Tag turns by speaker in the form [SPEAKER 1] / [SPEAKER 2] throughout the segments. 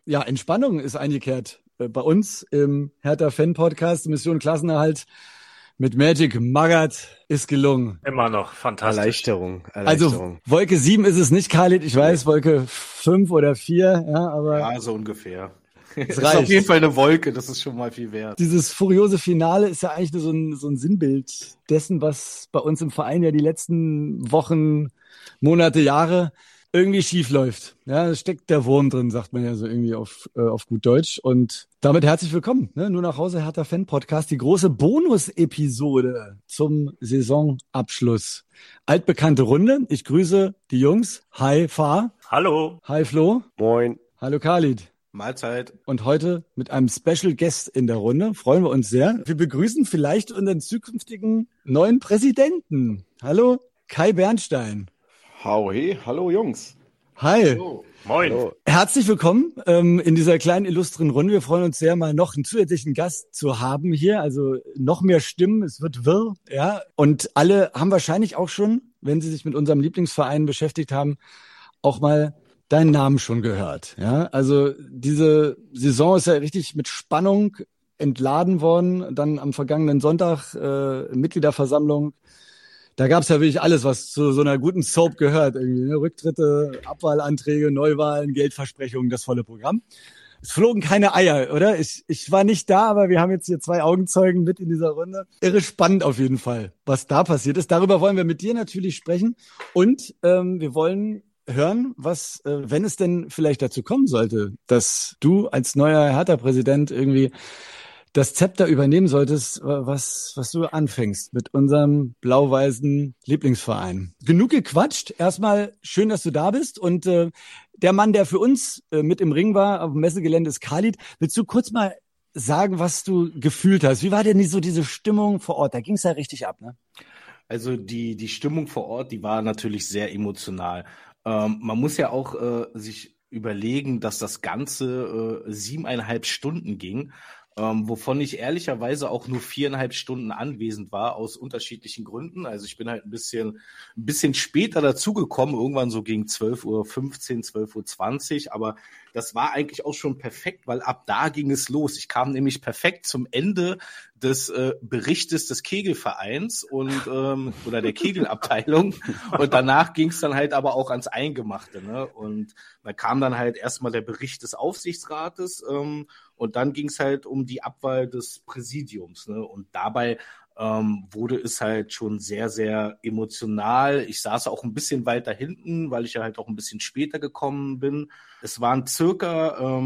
[SPEAKER 1] Ja, Entspannung ist eingekehrt bei uns im Hertha-Fan-Podcast. Mission Klassenerhalt mit Magic Magath ist gelungen.
[SPEAKER 2] Immer noch fantastisch.
[SPEAKER 3] Erleichterung.
[SPEAKER 1] Also Wolke 7 ist es nicht, Khalid. Ich weiß, Wolke 5 oder 4, ja, aber...
[SPEAKER 3] Ja, so ungefähr.
[SPEAKER 1] Es
[SPEAKER 3] ist auf jeden Fall eine Wolke, das ist schon mal viel wert.
[SPEAKER 1] Dieses furiose Finale ist ja eigentlich nur so ein Sinnbild dessen, was bei uns im Verein ja die letzten Wochen, Monate, Jahre irgendwie schief läuft. Ja, es steckt der Wurm drin, sagt man ja so irgendwie auf gut Deutsch. Und damit herzlich willkommen, ne? Nur nach Hause, Hertha Fan Podcast, die große Bonus-Episode zum Saisonabschluss. Altbekannte Runde. Ich grüße die Jungs. Hi, Fahr.
[SPEAKER 2] Hallo.
[SPEAKER 1] Hi, Flo.
[SPEAKER 3] Moin.
[SPEAKER 1] Hallo, Khalid.
[SPEAKER 3] Mahlzeit.
[SPEAKER 1] Und heute mit einem Special Guest in der Runde. Freuen wir uns sehr. Wir begrüßen vielleicht unseren zukünftigen neuen Präsidenten. Hallo, Kai Bernstein.
[SPEAKER 4] Howdy, hallo Jungs.
[SPEAKER 1] Hi.
[SPEAKER 4] Hallo.
[SPEAKER 2] Moin.
[SPEAKER 4] Hallo.
[SPEAKER 1] Herzlich willkommen in dieser kleinen illustren Runde. Wir freuen uns sehr, mal noch einen zusätzlichen Gast zu haben hier. Also noch mehr Stimmen, es wird wirr, ja. Und alle haben wahrscheinlich auch schon, wenn sie sich mit unserem Lieblingsverein beschäftigt haben, auch mal deinen Namen schon gehört. Ja, also diese Saison ist ja richtig mit Spannung entladen worden. Dann am vergangenen Sonntag Mitgliederversammlung. Da gab es ja wirklich alles, was zu so einer guten Soap gehört. Irgendwie, ne? Rücktritte, Abwahlanträge, Neuwahlen, Geldversprechungen, das volle Programm. Es flogen keine Eier, oder? Ich war nicht da, aber wir haben jetzt hier 2 Augenzeugen mit in dieser Runde. Irre spannend auf jeden Fall, was da passiert ist. Darüber wollen wir mit dir natürlich sprechen. Und wir wollen hören, was, wenn es denn vielleicht dazu kommen sollte, dass du als neuer Hertha-Präsident irgendwie das Zepter übernehmen solltest, was du anfängst mit unserem blau-weißen Lieblingsverein. Genug gequatscht. Erstmal schön, dass du da bist. Und der Mann, der für uns mit im Ring war, auf dem Messegelände, ist Khalid. Willst du kurz mal sagen, was du gefühlt hast? Wie war denn so diese Stimmung vor Ort? Da ging es ja richtig ab, ne?
[SPEAKER 3] Also die Stimmung vor Ort, die war natürlich sehr emotional. Man muss ja auch sich überlegen, dass das Ganze 7,5 Stunden ging. Wovon ich ehrlicherweise auch nur 4,5 Stunden anwesend war, aus unterschiedlichen Gründen. Also ich bin halt ein bisschen später dazugekommen, irgendwann so gegen 12:15 Uhr, 12:20 Uhr, aber das war eigentlich auch schon perfekt, weil ab da ging es los. Ich kam nämlich perfekt zum Ende des Berichtes des Kegelvereins und oder der Kegelabteilung und danach ging es dann halt aber auch ans Eingemachte, ne? Und da kam dann halt erstmal der Bericht des Aufsichtsrates und dann ging es halt um die Abwahl des Präsidiums, ne? Und dabei wurde es halt schon sehr, sehr emotional. Ich saß auch ein bisschen weiter hinten, weil ich ja halt auch ein bisschen später gekommen bin. Es waren circa,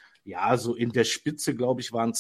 [SPEAKER 3] so in der Spitze, glaube ich, waren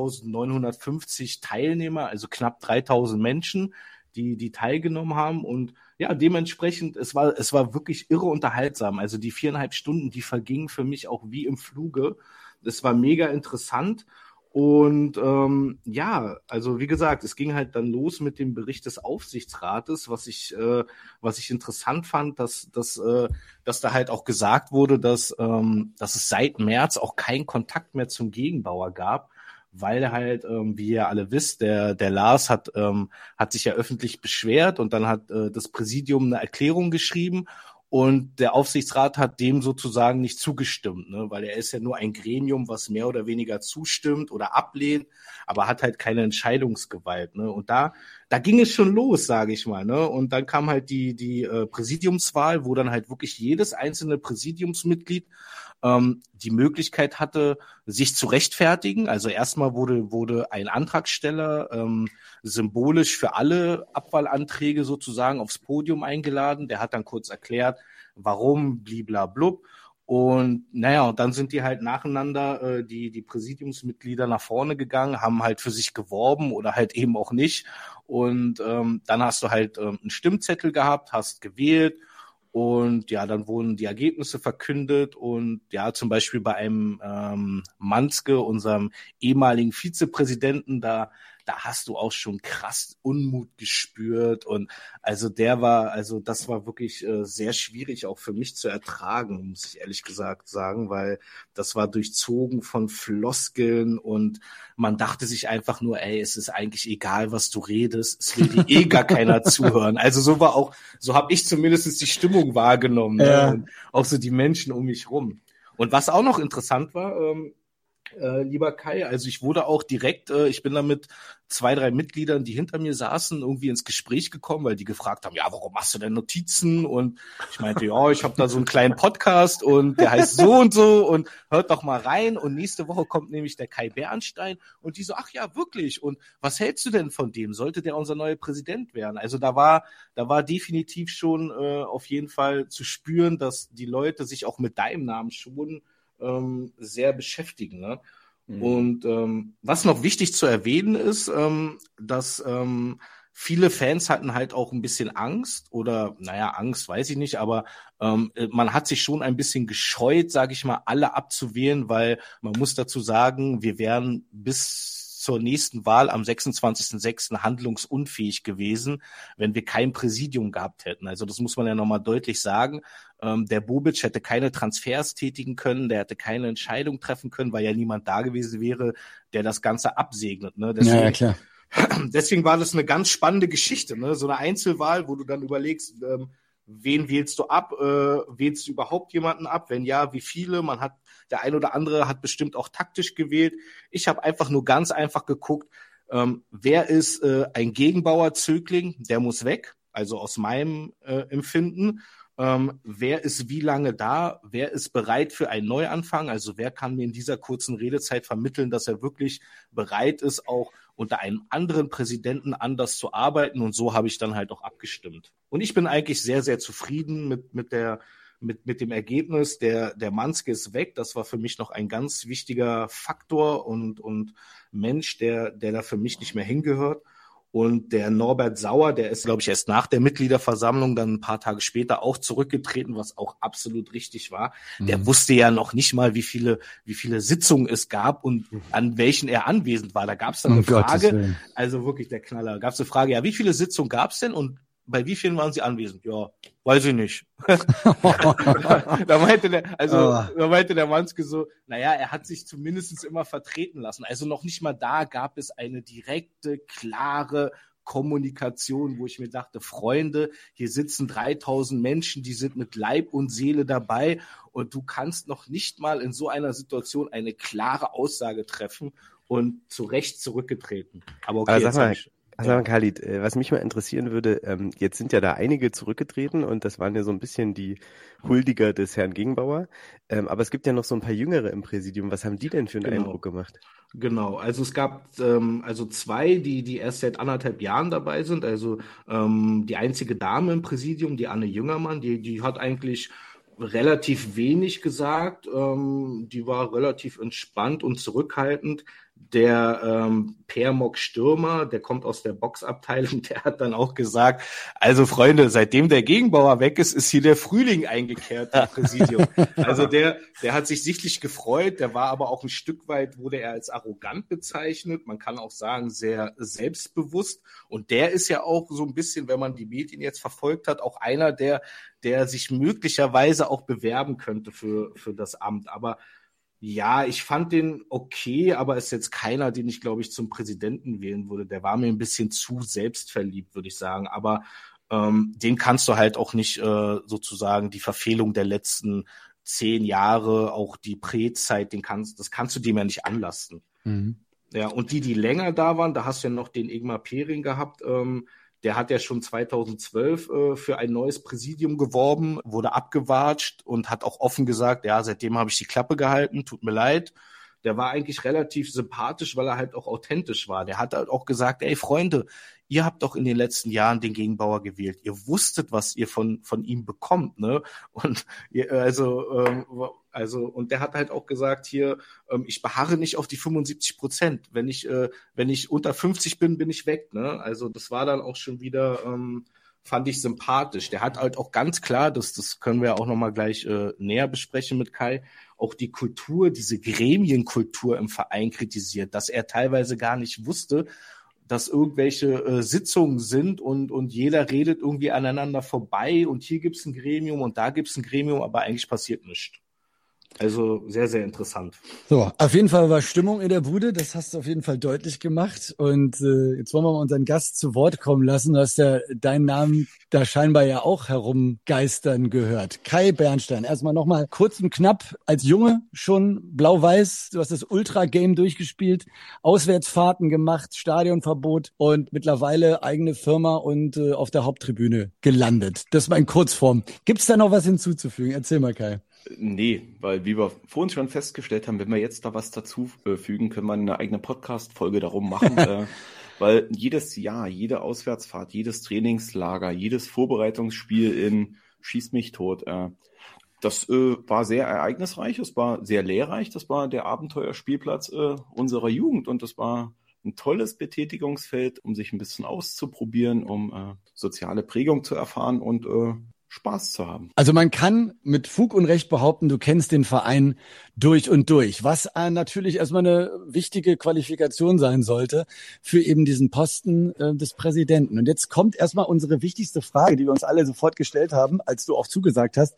[SPEAKER 3] 2.950 Teilnehmer, also knapp 3.000 Menschen, die teilgenommen haben. Und ja, dementsprechend, es war wirklich irre unterhaltsam. Also die 4,5 Stunden, die vergingen für mich auch wie im Fluge. Das war mega interessant. Und also wie gesagt, es ging halt dann los mit dem Bericht des Aufsichtsrates, was ich interessant fand, dass da halt auch gesagt wurde, dass es seit März auch keinen Kontakt mehr zum Gegenbauer gab, weil halt, wie ihr alle wisst, der Lars hat sich ja öffentlich beschwert und dann hat das Präsidium eine Erklärung geschrieben. Und der Aufsichtsrat hat dem sozusagen nicht zugestimmt, ne? Weil er ist ja nur ein Gremium, was mehr oder weniger zustimmt oder ablehnt, aber hat halt keine Entscheidungsgewalt, ne? Und da ging es schon los, sage ich mal, ne? Und dann kam halt die Präsidiumswahl, wo dann halt wirklich jedes einzelne Präsidiumsmitglied die Möglichkeit hatte, sich zu rechtfertigen. Also erstmal wurde ein Antragsteller symbolisch für alle Abwahlanträge sozusagen aufs Podium eingeladen. Der hat dann kurz erklärt, warum, bliblablub. Und und dann sind die halt nacheinander, die Präsidiumsmitglieder nach vorne gegangen, haben halt für sich geworben oder halt eben auch nicht. Und dann hast du halt einen Stimmzettel gehabt, hast gewählt. Und ja, dann wurden die Ergebnisse verkündet und ja, zum Beispiel bei einem Manske, unserem ehemaligen Vizepräsidenten, da hast du auch schon krass Unmut gespürt und das war wirklich sehr schwierig auch für mich zu ertragen, muss ich ehrlich gesagt sagen, weil das war durchzogen von Floskeln und man dachte sich einfach nur, es ist eigentlich egal, was du redest, es will dir gar keiner zuhören. Also so habe ich zumindest die Stimmung wahrgenommen,
[SPEAKER 1] ja.
[SPEAKER 3] Ne? Und auch so die Menschen um mich rum. Und was auch noch interessant war, lieber Kai, also ich wurde auch direkt, ich bin da mit 2, 3 Mitgliedern, die hinter mir saßen, irgendwie ins Gespräch gekommen, weil die gefragt haben, ja, warum machst du denn Notizen? Und ich meinte, ja, ich habe da so einen kleinen Podcast und der heißt so und hört doch mal rein. Und nächste Woche kommt nämlich der Kai Bernstein und die so, ach ja, wirklich? Und was hältst du denn von dem? Sollte der unser neuer Präsident werden? Also da war definitiv schon auf jeden Fall zu spüren, dass die Leute sich auch mit deinem Namen schon sehr beschäftigen. Ne? Und was noch wichtig zu erwähnen ist, dass viele Fans hatten halt auch ein bisschen Angst oder, naja, Angst weiß ich nicht, aber man hat sich schon ein bisschen gescheut, sage ich mal, alle abzuwählen, weil man muss dazu sagen, wir wären bis zur nächsten Wahl am 26.06. handlungsunfähig gewesen, wenn wir kein Präsidium gehabt hätten. Also das muss man ja nochmal deutlich sagen. Der Bobic hätte keine Transfers tätigen können, der hätte keine Entscheidung treffen können, weil ja niemand da gewesen wäre, der das Ganze absegnet. Ne? Deswegen,
[SPEAKER 1] ja, klar.
[SPEAKER 3] Deswegen war das eine ganz spannende Geschichte, ne? So eine Einzelwahl, wo du dann überlegst, wen wählst du ab? Wählst du überhaupt jemanden ab? Wenn ja, wie viele? Der ein oder andere hat bestimmt auch taktisch gewählt. Ich habe einfach nur ganz einfach geguckt, wer ist ein Gegenbauer-Zögling, der muss weg, also aus meinem Empfinden. Wer ist wie lange da? Wer ist bereit für einen Neuanfang? Also wer kann mir in dieser kurzen Redezeit vermitteln, dass er wirklich bereit ist, auch unter einem anderen Präsidenten anders zu arbeiten? Und so habe ich dann halt auch abgestimmt. Und ich bin eigentlich sehr, sehr zufrieden mit dem Ergebnis. Der Manske ist weg. Das war für mich noch ein ganz wichtiger Faktor und Mensch, der da für mich nicht mehr hingehört. Und der Norbert Sauer, der ist, glaube ich, erst nach der Mitgliederversammlung dann ein paar Tage später auch zurückgetreten, was auch absolut richtig war. Der wusste ja noch nicht mal, wie viele Sitzungen es gab und an welchen er anwesend war. Da gab es dann eine Frage, also wirklich der Knaller, gab es eine Frage, ja, wie viele Sitzungen gab es denn und bei wie vielen waren Sie anwesend? Ja, weiß ich nicht. Da meinte der Manske so, naja, er hat sich zumindest immer vertreten lassen. Also noch nicht mal da gab es eine direkte, klare Kommunikation, wo ich mir dachte, Freunde, hier sitzen 3000 Menschen, die sind mit Leib und Seele dabei und du kannst noch nicht mal in so einer Situation eine klare Aussage treffen und zu Recht zurückgetreten. Aber okay,
[SPEAKER 2] jetzt sag mal, Khalid, was mich mal interessieren würde, jetzt sind ja da einige zurückgetreten und das waren ja so ein bisschen die Huldiger des Herrn Gegenbauer, aber es gibt ja noch so ein paar Jüngere im Präsidium. Was haben die denn für einen Eindruck gemacht?
[SPEAKER 3] Genau, also es gab also 2, die erst seit 1,5 Jahren dabei sind. Also die einzige Dame im Präsidium, die Anne Jüngermann, die hat eigentlich relativ wenig gesagt. Die war relativ entspannt und zurückhaltend. Der Per Stürmer, der kommt aus der Boxabteilung, der hat dann auch gesagt, also Freunde, seitdem der Gegenbauer weg ist, ist hier der Frühling eingekehrt im Präsidium. Also der hat sich sichtlich gefreut, der war aber auch ein Stück weit, wurde er als arrogant bezeichnet, man kann auch sagen, sehr selbstbewusst. Und der ist ja auch so ein bisschen, wenn man die Medien jetzt verfolgt hat, auch einer, der sich möglicherweise auch bewerben könnte für das Amt. Aber ja, ich fand den okay, aber ist jetzt keiner, den ich, glaube ich, zum Präsidenten wählen würde. Der war mir ein bisschen zu selbstverliebt, würde ich sagen. Aber den kannst du halt auch nicht sozusagen die Verfehlung der letzten 10 Jahre, auch die Prä-Zeit, das kannst du dem ja nicht anlasten. Ja, und die länger da waren, da hast du ja noch den Ingmar Pering gehabt, der hat ja schon 2012 für ein neues Präsidium geworben, wurde abgewatscht und hat auch offen gesagt, ja, seitdem habe ich die Klappe gehalten, tut mir leid. Der war eigentlich relativ sympathisch, weil er halt auch authentisch war. Der hat halt auch gesagt, ey Freunde, ihr habt doch in den letzten Jahren den Gegenbauer gewählt. Ihr wusstet, was ihr von ihm bekommt, ne? Und und der hat halt auch gesagt hier, ich beharre nicht auf die 75%. Wenn ich unter 50 bin ich weg, ne? Also das war dann auch schon wieder, fand ich sympathisch. Der hat halt auch ganz klar, das können wir auch nochmal gleich näher besprechen mit Kai, auch die Kultur, diese Gremienkultur im Verein kritisiert, dass er teilweise gar nicht wusste, dass irgendwelche Sitzungen sind und jeder redet irgendwie aneinander vorbei und hier gibt's ein Gremium und da gibt's ein Gremium, aber eigentlich passiert nichts. Also sehr, sehr interessant.
[SPEAKER 1] So, auf jeden Fall war Stimmung in der Bude, das hast du auf jeden Fall deutlich gemacht. Und jetzt wollen wir mal unseren Gast zu Wort kommen lassen. Du hast ja deinen Namen da scheinbar ja auch herumgeistern gehört. Kai Bernstein, erstmal nochmal kurz und knapp, als Junge schon blau-weiß, du hast das Ultra-Game durchgespielt, Auswärtsfahrten gemacht, Stadionverbot und mittlerweile eigene Firma und auf der Haupttribüne gelandet. Das war in Kurzform. Gibt's da noch was hinzuzufügen? Erzähl mal, Kai.
[SPEAKER 4] Nee, weil wie wir vorhin schon festgestellt haben, wenn wir jetzt da was dazu fügen, können wir eine eigene Podcast-Folge darum machen, weil jedes Jahr, jede Auswärtsfahrt, jedes Trainingslager, jedes Vorbereitungsspiel in Schieß mich tot, das war sehr ereignisreich, es war sehr lehrreich, das war der Abenteuerspielplatz unserer Jugend und das war ein tolles Betätigungsfeld, um sich ein bisschen auszuprobieren, um soziale Prägung zu erfahren und Spaß zu haben.
[SPEAKER 1] Also man kann mit Fug und Recht behaupten, du kennst den Verein durch und durch, was natürlich erstmal eine wichtige Qualifikation sein sollte für eben diesen Posten des Präsidenten. Und jetzt kommt erstmal unsere wichtigste Frage, die wir uns alle sofort gestellt haben, als du auch zugesagt hast.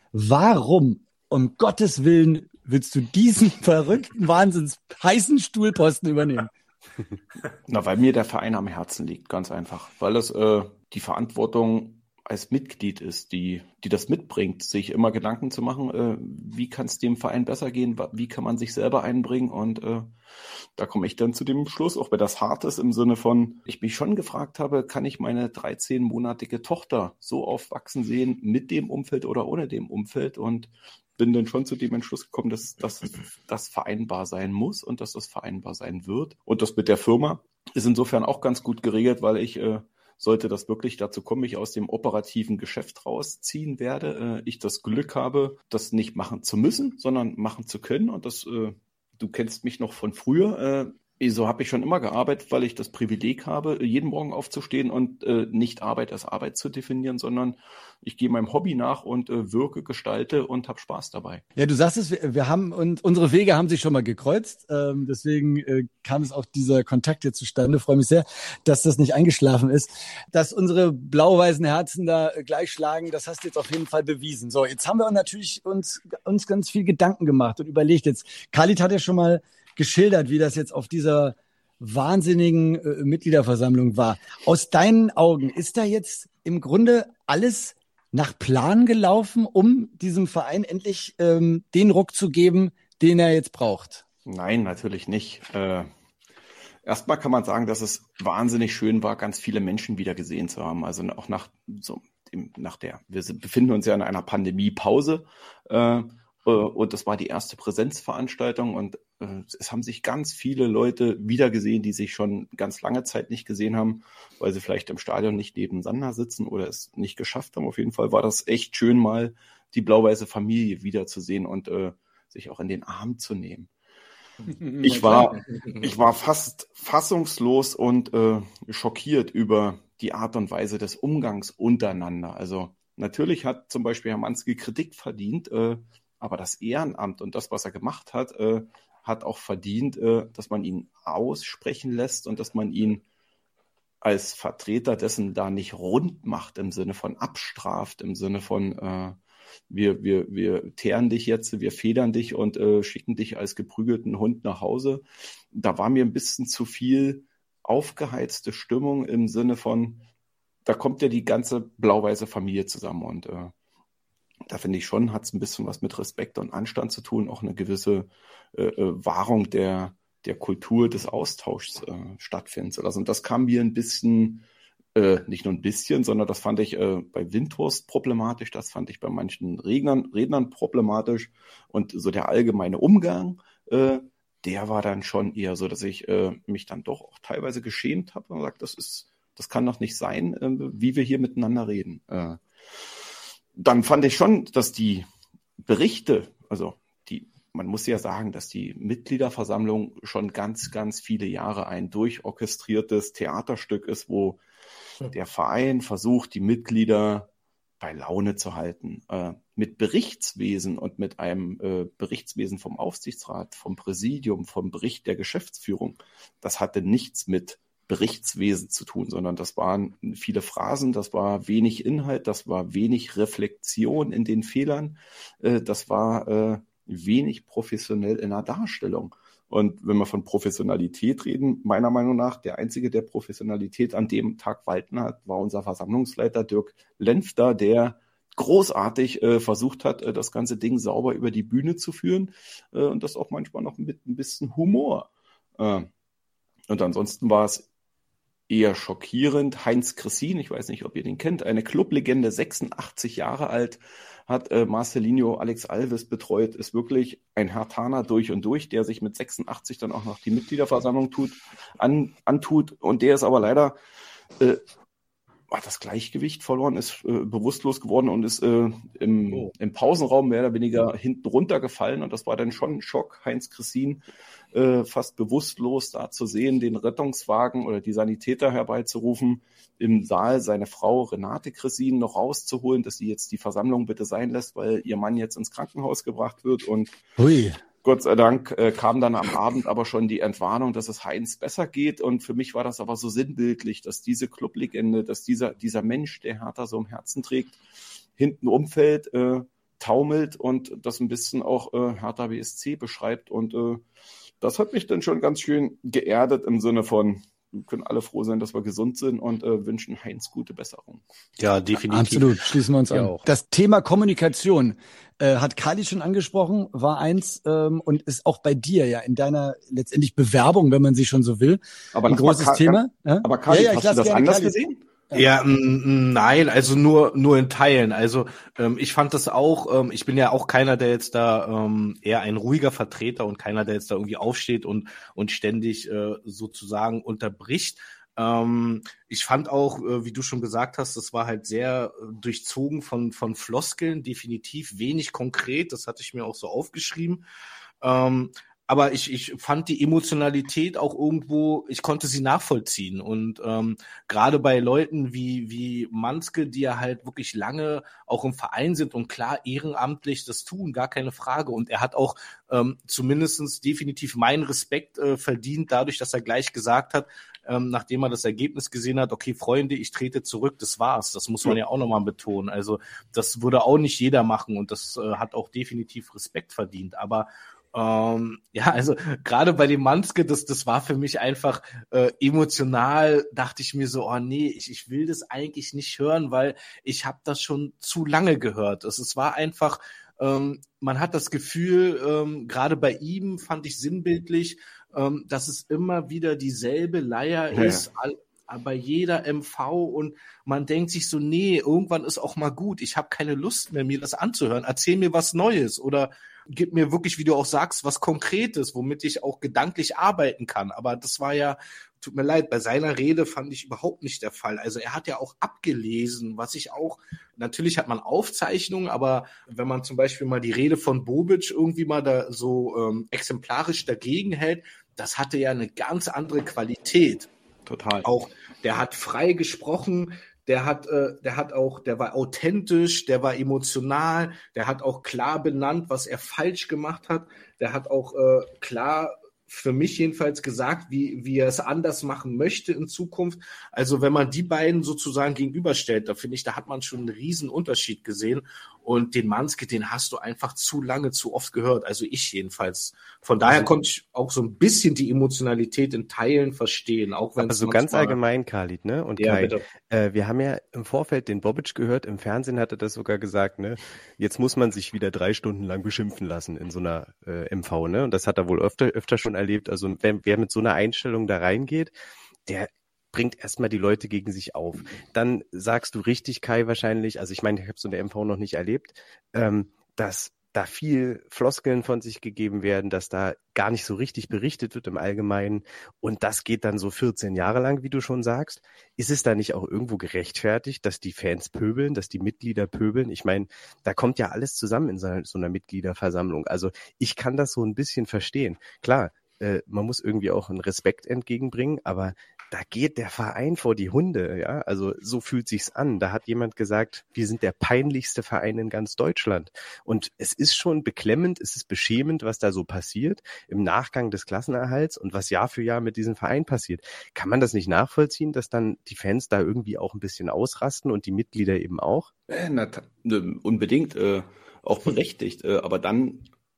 [SPEAKER 1] Warum, um Gottes Willen, willst du diesen verrückten, wahnsinns heißen Stuhlposten übernehmen?
[SPEAKER 4] Na, weil mir der Verein am Herzen liegt, ganz einfach. Weil es die Verantwortung als Mitglied ist, die das mitbringt, sich immer Gedanken zu machen, wie kann es dem Verein besser gehen, wie kann man sich selber einbringen und da komme ich dann zu dem Schluss, auch wenn das hart ist, im Sinne von, ich mich schon gefragt habe, kann ich meine 13-monatige Tochter so aufwachsen sehen mit dem Umfeld oder ohne dem Umfeld und bin dann schon zu dem Entschluss gekommen, dass das vereinbar sein muss und dass das vereinbar sein wird. Und das mit der Firma ist insofern auch ganz gut geregelt, weil ich sollte das wirklich dazu kommen, ich aus dem operativen Geschäft rausziehen werde, ich das Glück habe, das nicht machen zu müssen, sondern machen zu können. Und das, du kennst mich noch von früher, so habe ich schon immer gearbeitet, weil ich das Privileg habe, jeden Morgen aufzustehen und nicht Arbeit als Arbeit zu definieren, sondern ich gehe meinem Hobby nach und wirke, gestalte und habe Spaß dabei.
[SPEAKER 1] Ja, du sagst es, wir haben und unsere Wege haben sich schon mal gekreuzt. Deswegen kam es auch dieser Kontakt jetzt zustande. Freue mich sehr, dass das nicht eingeschlafen ist. Dass unsere blau-weißen Herzen da gleich schlagen, das hast du jetzt auf jeden Fall bewiesen. So, jetzt haben wir natürlich uns ganz viel Gedanken gemacht und überlegt jetzt. Khalid hat ja schon mal geschildert, wie das jetzt auf dieser wahnsinnigen Mitgliederversammlung war. Aus deinen Augen, ist da jetzt im Grunde alles nach Plan gelaufen, um diesem Verein endlich den Ruck zu geben, den er jetzt braucht?
[SPEAKER 4] Nein, natürlich nicht. Erstmal kann man sagen, dass es wahnsinnig schön war, ganz viele Menschen wieder gesehen zu haben. Also auch wir befinden uns ja in einer Pandemiepause. Und das war die erste Präsenzveranstaltung und es haben sich ganz viele Leute wiedergesehen, die sich schon ganz lange Zeit nicht gesehen haben, weil sie vielleicht im Stadion nicht nebeneinander sitzen oder es nicht geschafft haben. Auf jeden Fall war das echt schön, mal die blau-weiße Familie wiederzusehen und sich auch in den Arm zu nehmen. Ich war fast fassungslos und schockiert über die Art und Weise des Umgangs untereinander. Also natürlich hat zum Beispiel Herr Manski Kritik verdient, aber das Ehrenamt und das, was er gemacht hat, hat auch verdient, dass man ihn aussprechen lässt und dass man ihn als Vertreter dessen da nicht rund macht, im Sinne von abstraft, im Sinne von wir teeren dich jetzt, wir federn dich und schicken dich als geprügelten Hund nach Hause. Da war mir ein bisschen zu viel aufgeheizte Stimmung im Sinne von, da kommt ja die ganze blau-weiße Familie zusammen und da finde ich schon, hat es ein bisschen was mit Respekt und Anstand zu tun, auch eine gewisse Wahrung der Kultur des Austauschs stattfinden zu lassen. Und das kam mir ein bisschen, nicht nur ein bisschen, sondern das fand ich bei Windhorst problematisch, das fand ich bei manchen Rednern problematisch und so der allgemeine Umgang, der war dann schon eher so, dass ich mich dann doch auch teilweise geschämt habe und gesagt, das kann doch nicht sein, wie wir hier miteinander reden. Dann fand ich schon, dass die Berichte, man muss ja sagen, dass die Mitgliederversammlung schon ganz, ganz viele Jahre ein durchorchestriertes Theaterstück ist, wo der Verein versucht, die Mitglieder bei Laune zu halten. Mit Berichtswesen und mit einem Berichtswesen vom Aufsichtsrat, vom Präsidium, vom Bericht der Geschäftsführung, das hatte nichts mit Berichtswesen zu tun, sondern das waren viele Phrasen, das war wenig Inhalt, das war wenig Reflexion in den Fehlern, das war wenig professionell in der Darstellung. Und wenn wir von Professionalität reden, meiner Meinung nach, der Einzige, der Professionalität an dem Tag walten hat, war unser Versammlungsleiter Dirk Lenfter, der großartig versucht hat, das ganze Ding sauber über die Bühne zu führen und das auch manchmal noch mit ein bisschen Humor. Und ansonsten war es eher schockierend. Heinz Cressin, ich weiß nicht, ob ihr den kennt, eine Clublegende, 86 Jahre alt, hat Marcelinho Alex Alves betreut, ist wirklich ein Herthaner durch und durch, der sich mit 86 dann auch noch die Mitgliederversammlung antut. Und der ist aber leider hat das Gleichgewicht verloren, ist bewusstlos geworden und ist im Pausenraum mehr oder weniger hinten runtergefallen. Und das war dann schon ein Schock, Heinz Cressin fast bewusstlos da zu sehen, den Rettungswagen oder die Sanitäter herbeizurufen, im Saal seine Frau Renate Cressin noch rauszuholen, dass sie jetzt die Versammlung bitte sein lässt, weil ihr Mann jetzt ins Krankenhaus gebracht wird. Und Gott sei Dank kam dann am Abend aber schon die Entwarnung, dass es Heinz besser geht. Und für mich war das aber so sinnbildlich, dass diese Clublegende, dass dieser Mensch, der Hertha so im Herzen trägt, hinten umfällt, taumelt und das ein bisschen auch Hertha BSC beschreibt. Und das hat mich dann schon ganz schön geerdet im Sinne von, wir können alle froh sein, dass wir gesund sind und wünschen Heinz gute Besserung.
[SPEAKER 3] Ja, definitiv.
[SPEAKER 1] Absolut, schließen wir uns an.
[SPEAKER 2] Auch.
[SPEAKER 1] Das Thema Kommunikation hat Kali schon angesprochen, war eins und ist auch bei dir ja in deiner letztendlich Bewerbung, wenn man sie schon so will,
[SPEAKER 4] aber
[SPEAKER 1] ein großes Thema.
[SPEAKER 4] Aber Kali, hast du das anders gesehen?
[SPEAKER 3] Ja, nein, also nur in Teilen. Also ich fand das auch, ich bin ja auch keiner, der jetzt da eher ein ruhiger Vertreter und keiner, der jetzt da irgendwie aufsteht und ständig sozusagen unterbricht. Ich fand auch, wie du schon gesagt hast, das war halt sehr durchzogen von Floskeln, definitiv wenig konkret, das hatte ich mir auch so aufgeschrieben. Aber ich fand die Emotionalität auch irgendwo, ich konnte sie nachvollziehen. Und gerade bei Leuten wie Manske, die ja halt wirklich lange auch im Verein sind und klar ehrenamtlich das tun, gar keine Frage. Und er hat auch zumindestens definitiv meinen Respekt verdient, dadurch, dass er gleich gesagt hat, nachdem er das Ergebnis gesehen hat, okay, Freunde, ich trete zurück, das war's. Das muss man ja auch nochmal betonen. Also das würde auch nicht jeder machen und das hat auch definitiv Respekt verdient. Aber ja, also gerade bei dem Manske, das war für mich einfach emotional, dachte ich mir so, oh nee, ich will das eigentlich nicht hören, weil ich habe das schon zu lange gehört. Es war einfach, man hat das Gefühl, gerade bei ihm fand ich sinnbildlich, dass es immer wieder dieselbe Leier ist, bei jeder MV und man denkt sich so, nee, irgendwann ist auch mal gut, ich habe keine Lust mehr, mir das anzuhören, erzähl mir was Neues oder gib mir wirklich, wie du auch sagst, was Konkretes, womit ich auch gedanklich arbeiten kann. Aber das war ja, tut mir leid, bei seiner Rede fand ich überhaupt nicht der Fall. Also er hat ja auch abgelesen, was ich auch, natürlich hat man Aufzeichnungen, aber wenn man zum Beispiel mal die Rede von Bobic irgendwie mal da so exemplarisch dagegen hält, das hatte ja eine ganz andere Qualität.
[SPEAKER 4] Total.
[SPEAKER 3] Auch, der hat frei gesprochen, der war authentisch, der war emotional, der hat auch klar benannt, was er falsch gemacht hat, der hat auch klar für mich jedenfalls gesagt, wie er es anders machen möchte in Zukunft. Also wenn man die beiden sozusagen gegenüberstellt, da finde ich, da hat man schon einen riesen Unterschied gesehen. Und den Manske, den hast du einfach zu lange, zu oft gehört. Also ich jedenfalls. Von daher konnte ich auch so ein bisschen die Emotionalität in Teilen verstehen. Auch wenn
[SPEAKER 2] also ganz allgemein, Khalid, ne? Und
[SPEAKER 3] ja,
[SPEAKER 2] Kai,
[SPEAKER 3] bitte.
[SPEAKER 2] Wir haben ja im Vorfeld den Bobic gehört, im Fernsehen hat er das sogar gesagt, ne? Jetzt muss man sich wieder 3 Stunden lang beschimpfen lassen in so einer MV, ne? Und das hat er wohl öfter schon erlebt. Also wer mit so einer Einstellung da reingeht, der bringt erstmal die Leute gegen sich auf. Dann sagst du richtig, Kai, wahrscheinlich, also ich meine, ich habe so eine MV noch nicht erlebt, dass da viel Floskeln von sich gegeben werden, dass da gar nicht so richtig berichtet wird im Allgemeinen und das geht dann so 14 Jahre lang, wie du schon sagst. Ist es da nicht auch irgendwo gerechtfertigt, dass die Fans pöbeln, dass die Mitglieder pöbeln? Ich meine, da kommt ja alles zusammen in so einer Mitgliederversammlung. Also ich kann das so ein bisschen verstehen. Klar, man muss irgendwie auch einen Respekt entgegenbringen, aber da geht der Verein vor die Hunde, ja, also so fühlt sich's an. Da hat jemand gesagt, wir sind der peinlichste Verein in ganz Deutschland. Und es ist schon beklemmend, es ist beschämend, was da so passiert im Nachgang des Klassenerhalts und was Jahr für Jahr mit diesem Verein passiert. Kann man das nicht nachvollziehen, dass dann die Fans da irgendwie auch ein bisschen ausrasten und die Mitglieder eben auch?
[SPEAKER 4] Unbedingt, auch berechtigt, aber dann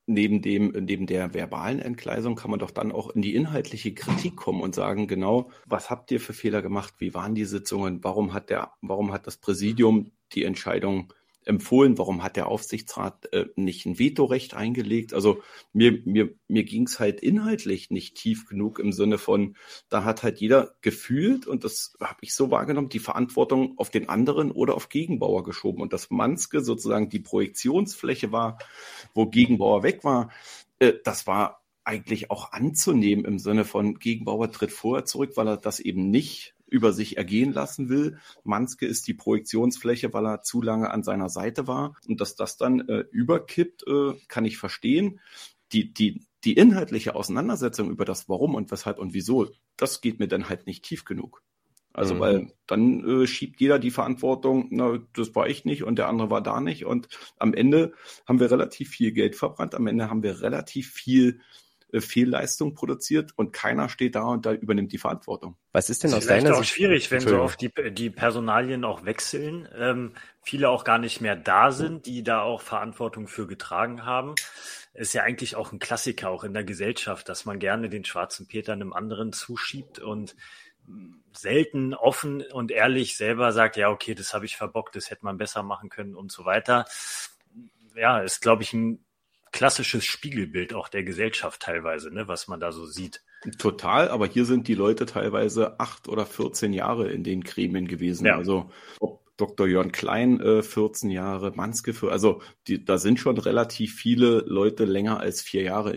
[SPEAKER 4] neben der verbalen Entgleisung kann man doch dann auch in die inhaltliche Kritik kommen und sagen, genau, was habt ihr für Fehler gemacht? Wie waren die Sitzungen? Warum hat das Präsidium die Entscheidung empfohlen? Warum hat der Aufsichtsrat nicht ein Vetorecht eingelegt? Also mir ging es halt inhaltlich nicht tief genug im Sinne von, da hat halt jeder gefühlt, und das habe ich so wahrgenommen, die Verantwortung auf den anderen oder auf Gegenbauer geschoben. Und dass Manske sozusagen die Projektionsfläche war, wo Gegenbauer weg war, das war eigentlich auch anzunehmen im Sinne von, Gegenbauer tritt vorher zurück, weil er das eben nicht über sich ergehen lassen will. Manske ist die Projektionsfläche, weil er zu lange an seiner Seite war. Und dass das dann überkippt, kann ich verstehen. Die inhaltliche Auseinandersetzung über das Warum und weshalb und wieso, das geht mir dann halt nicht tief genug. Also weil dann schiebt jeder die Verantwortung, na, das war ich nicht und der andere war da nicht. Und am Ende haben wir relativ viel Geld verbrannt. Am Ende haben wir relativ viel Fehlleistung produziert und keiner steht da und da übernimmt die Verantwortung.
[SPEAKER 2] Was ist denn aus
[SPEAKER 5] deiner Sicht?
[SPEAKER 2] deiner
[SPEAKER 5] Ist auch schwierig, wenn so oft die Personalien auch wechseln, viele auch gar nicht mehr da sind, die da auch Verantwortung für getragen haben. Ist ja eigentlich auch ein Klassiker, auch in der Gesellschaft, dass man gerne den schwarzen Peter einem anderen zuschiebt und selten offen und ehrlich selber sagt, ja, okay, das habe ich verbockt, das hätte man besser machen können und so weiter. Ja, ist, glaube ich, ein klassisches Spiegelbild auch der Gesellschaft teilweise, ne, was man da so sieht.
[SPEAKER 4] Total, aber hier sind die Leute teilweise 8 oder 14 Jahre in den Gremien gewesen. Ja. Also ob Dr. Jörn Klein 14 Jahre, Manske da sind schon relativ viele Leute länger als 4 Jahre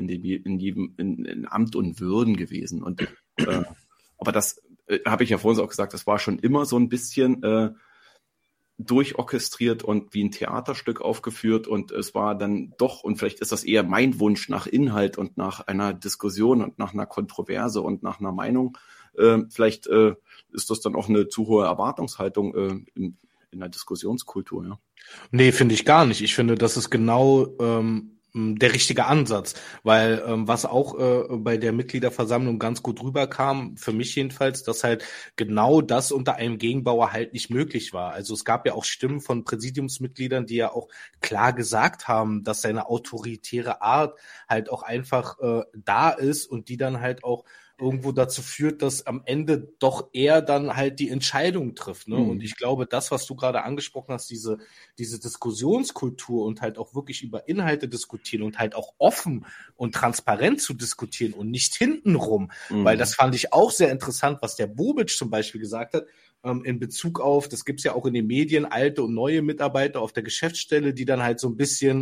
[SPEAKER 4] in Amt und Würden gewesen. Und aber das habe ich ja vorhin auch gesagt, das war schon immer so ein bisschen durchorchestriert und wie ein Theaterstück aufgeführt, und es war dann doch, und vielleicht ist das eher mein Wunsch nach Inhalt und nach einer Diskussion und nach einer Kontroverse und nach einer Meinung, vielleicht ist das dann auch eine zu hohe Erwartungshaltung in der Diskussionskultur. Ja.
[SPEAKER 3] Nee, finde ich gar nicht. Ich finde, das ist genau der richtige Ansatz, weil was auch bei der Mitgliederversammlung ganz gut rüberkam, für mich jedenfalls, dass halt genau das unter einem Gegenbauer halt nicht möglich war. Also es gab ja auch Stimmen von Präsidiumsmitgliedern, die ja auch klar gesagt haben, dass seine autoritäre Art halt auch einfach da ist und die dann halt auch irgendwo dazu führt, dass am Ende doch er dann halt die Entscheidung trifft. Ne? Und ich glaube, das, was du gerade angesprochen hast, diese Diskussionskultur und halt auch wirklich über Inhalte diskutieren und halt auch offen und transparent zu diskutieren und nicht hintenrum, weil das fand ich auch sehr interessant, was der Bobic zum Beispiel gesagt hat, in Bezug auf, das gibt's ja auch in den Medien, alte und neue Mitarbeiter auf der Geschäftsstelle, die dann halt so ein bisschen,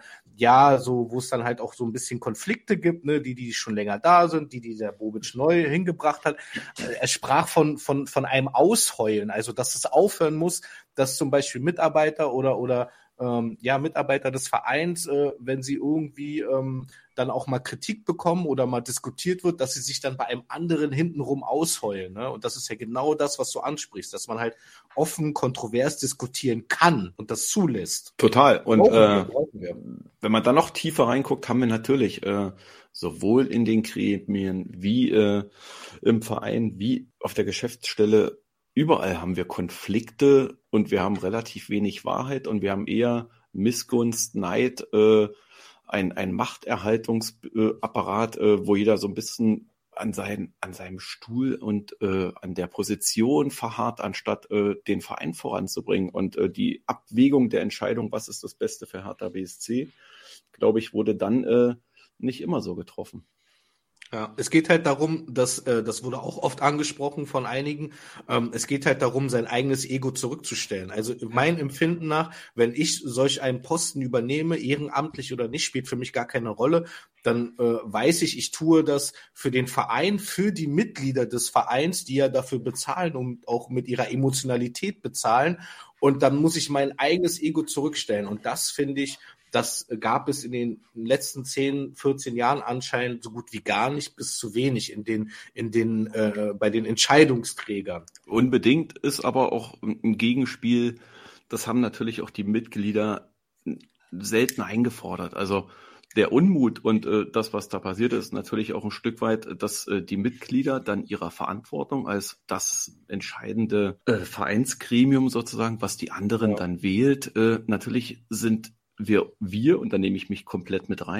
[SPEAKER 3] wo es dann halt auch so ein bisschen Konflikte gibt, ne, die schon länger da sind, die der Bobic neu hingebracht hat. Er sprach von einem Ausheulen, also dass es aufhören muss, dass zum Beispiel Mitarbeiter oder Mitarbeiter des Vereins, wenn sie irgendwie dann auch mal Kritik bekommen oder mal diskutiert wird, dass sie sich dann bei einem anderen hintenrum ausheulen. Ne? Und das ist ja genau das, was du ansprichst, dass man halt offen, kontrovers diskutieren kann und das zulässt.
[SPEAKER 4] Total. Und wenn man da noch tiefer reinguckt, haben wir natürlich sowohl in den Gremien wie im Verein wie auf der Geschäftsstelle, überall haben wir Konflikte und wir haben relativ wenig Wahrheit und wir haben eher Missgunst, Neid, ein Machterhaltungsapparat, wo jeder so ein bisschen an seinem Stuhl und an der Position verharrt, anstatt den Verein voranzubringen. Und die Abwägung der Entscheidung, was ist das Beste für Hertha BSC, glaube ich, wurde dann nicht immer so getroffen.
[SPEAKER 3] Ja, es geht halt darum, das wurde auch oft angesprochen von einigen, es geht halt darum, sein eigenes Ego zurückzustellen. Also mein Empfinden nach, wenn ich solch einen Posten übernehme, ehrenamtlich oder nicht, spielt für mich gar keine Rolle, dann weiß ich tue das für den Verein, für die Mitglieder des Vereins, die ja dafür bezahlen und auch mit ihrer Emotionalität bezahlen, und dann muss ich mein eigenes Ego zurückstellen, und das finde ich, das gab es in den letzten 10, 14 Jahren anscheinend so gut wie gar nicht bis zu wenig bei den Entscheidungsträgern.
[SPEAKER 4] Unbedingt ist aber auch ein Gegenspiel, das haben natürlich auch die Mitglieder selten eingefordert. Also der Unmut und das, was da passiert ist, natürlich auch ein Stück weit, dass die Mitglieder dann ihrer Verantwortung als das entscheidende Vereinsgremium sozusagen, was die anderen dann wählt, natürlich sind wir, und da nehme ich mich komplett mit rein,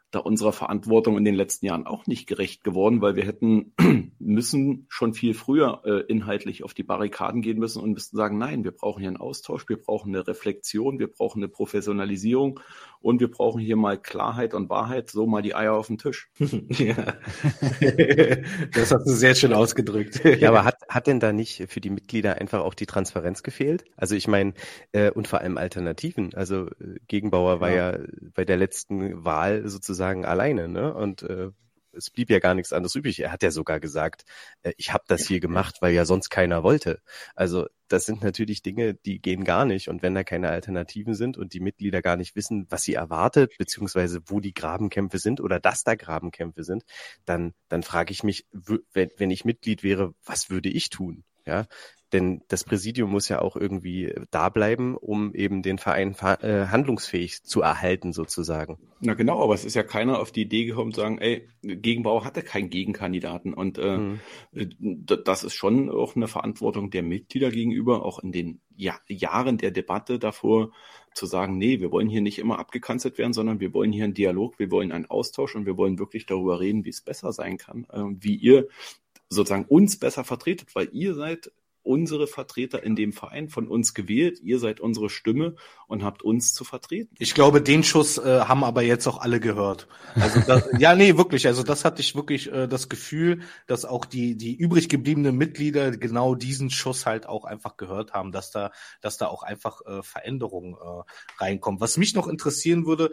[SPEAKER 4] da unserer Verantwortung in den letzten Jahren auch nicht gerecht geworden, weil wir müssen schon viel früher inhaltlich auf die Barrikaden gehen müssen und müssten sagen, nein, wir brauchen hier einen Austausch, wir brauchen eine Reflexion, wir brauchen eine Professionalisierung und wir brauchen hier mal Klarheit und Wahrheit, so mal die Eier auf den Tisch.
[SPEAKER 3] Ja. Das hast du sehr schön ausgedrückt.
[SPEAKER 2] Ja, aber hat denn da nicht für die Mitglieder einfach auch die Transparenz gefehlt? Also ich meine, und vor allem Alternativen. Also Gegenbauer war ja bei der letzten Wahl sozusagen alleine, ne? Und es blieb ja gar nichts anderes übrig. Er hat ja sogar gesagt, ich habe das hier gemacht, weil ja sonst keiner wollte. Also das sind natürlich Dinge, die gehen gar nicht. Und wenn da keine Alternativen sind und die Mitglieder gar nicht wissen, was sie erwartet, beziehungsweise wo die Grabenkämpfe sind oder dass da Grabenkämpfe sind, dann frage ich mich, wenn ich Mitglied wäre, was würde ich tun? Ja, denn das Präsidium muss ja auch irgendwie da bleiben, um eben den Verein handlungsfähig zu erhalten sozusagen.
[SPEAKER 4] Na genau, aber es ist ja keiner auf die Idee gekommen zu sagen, ey, Gegenbauer hatte keinen Gegenkandidaten und das ist schon auch eine Verantwortung der Mitglieder gegenüber, auch in den Jahren der Debatte davor zu sagen, nee, wir wollen hier nicht immer abgekanzelt werden, sondern wir wollen hier einen Dialog, wir wollen einen Austausch und wir wollen wirklich darüber reden, wie es besser sein kann, wie ihr sozusagen uns besser vertretet, weil ihr seid unsere Vertreter in dem Verein, von uns gewählt. Ihr seid unsere Stimme und habt uns zu vertreten.
[SPEAKER 3] Ich glaube, den Schuss haben aber jetzt auch alle gehört. Also wirklich. Also das hatte ich wirklich das Gefühl, dass auch die übrig gebliebenen Mitglieder genau diesen Schuss halt auch einfach gehört haben, dass da auch einfach Veränderungen reinkommen. Was mich noch interessieren würde,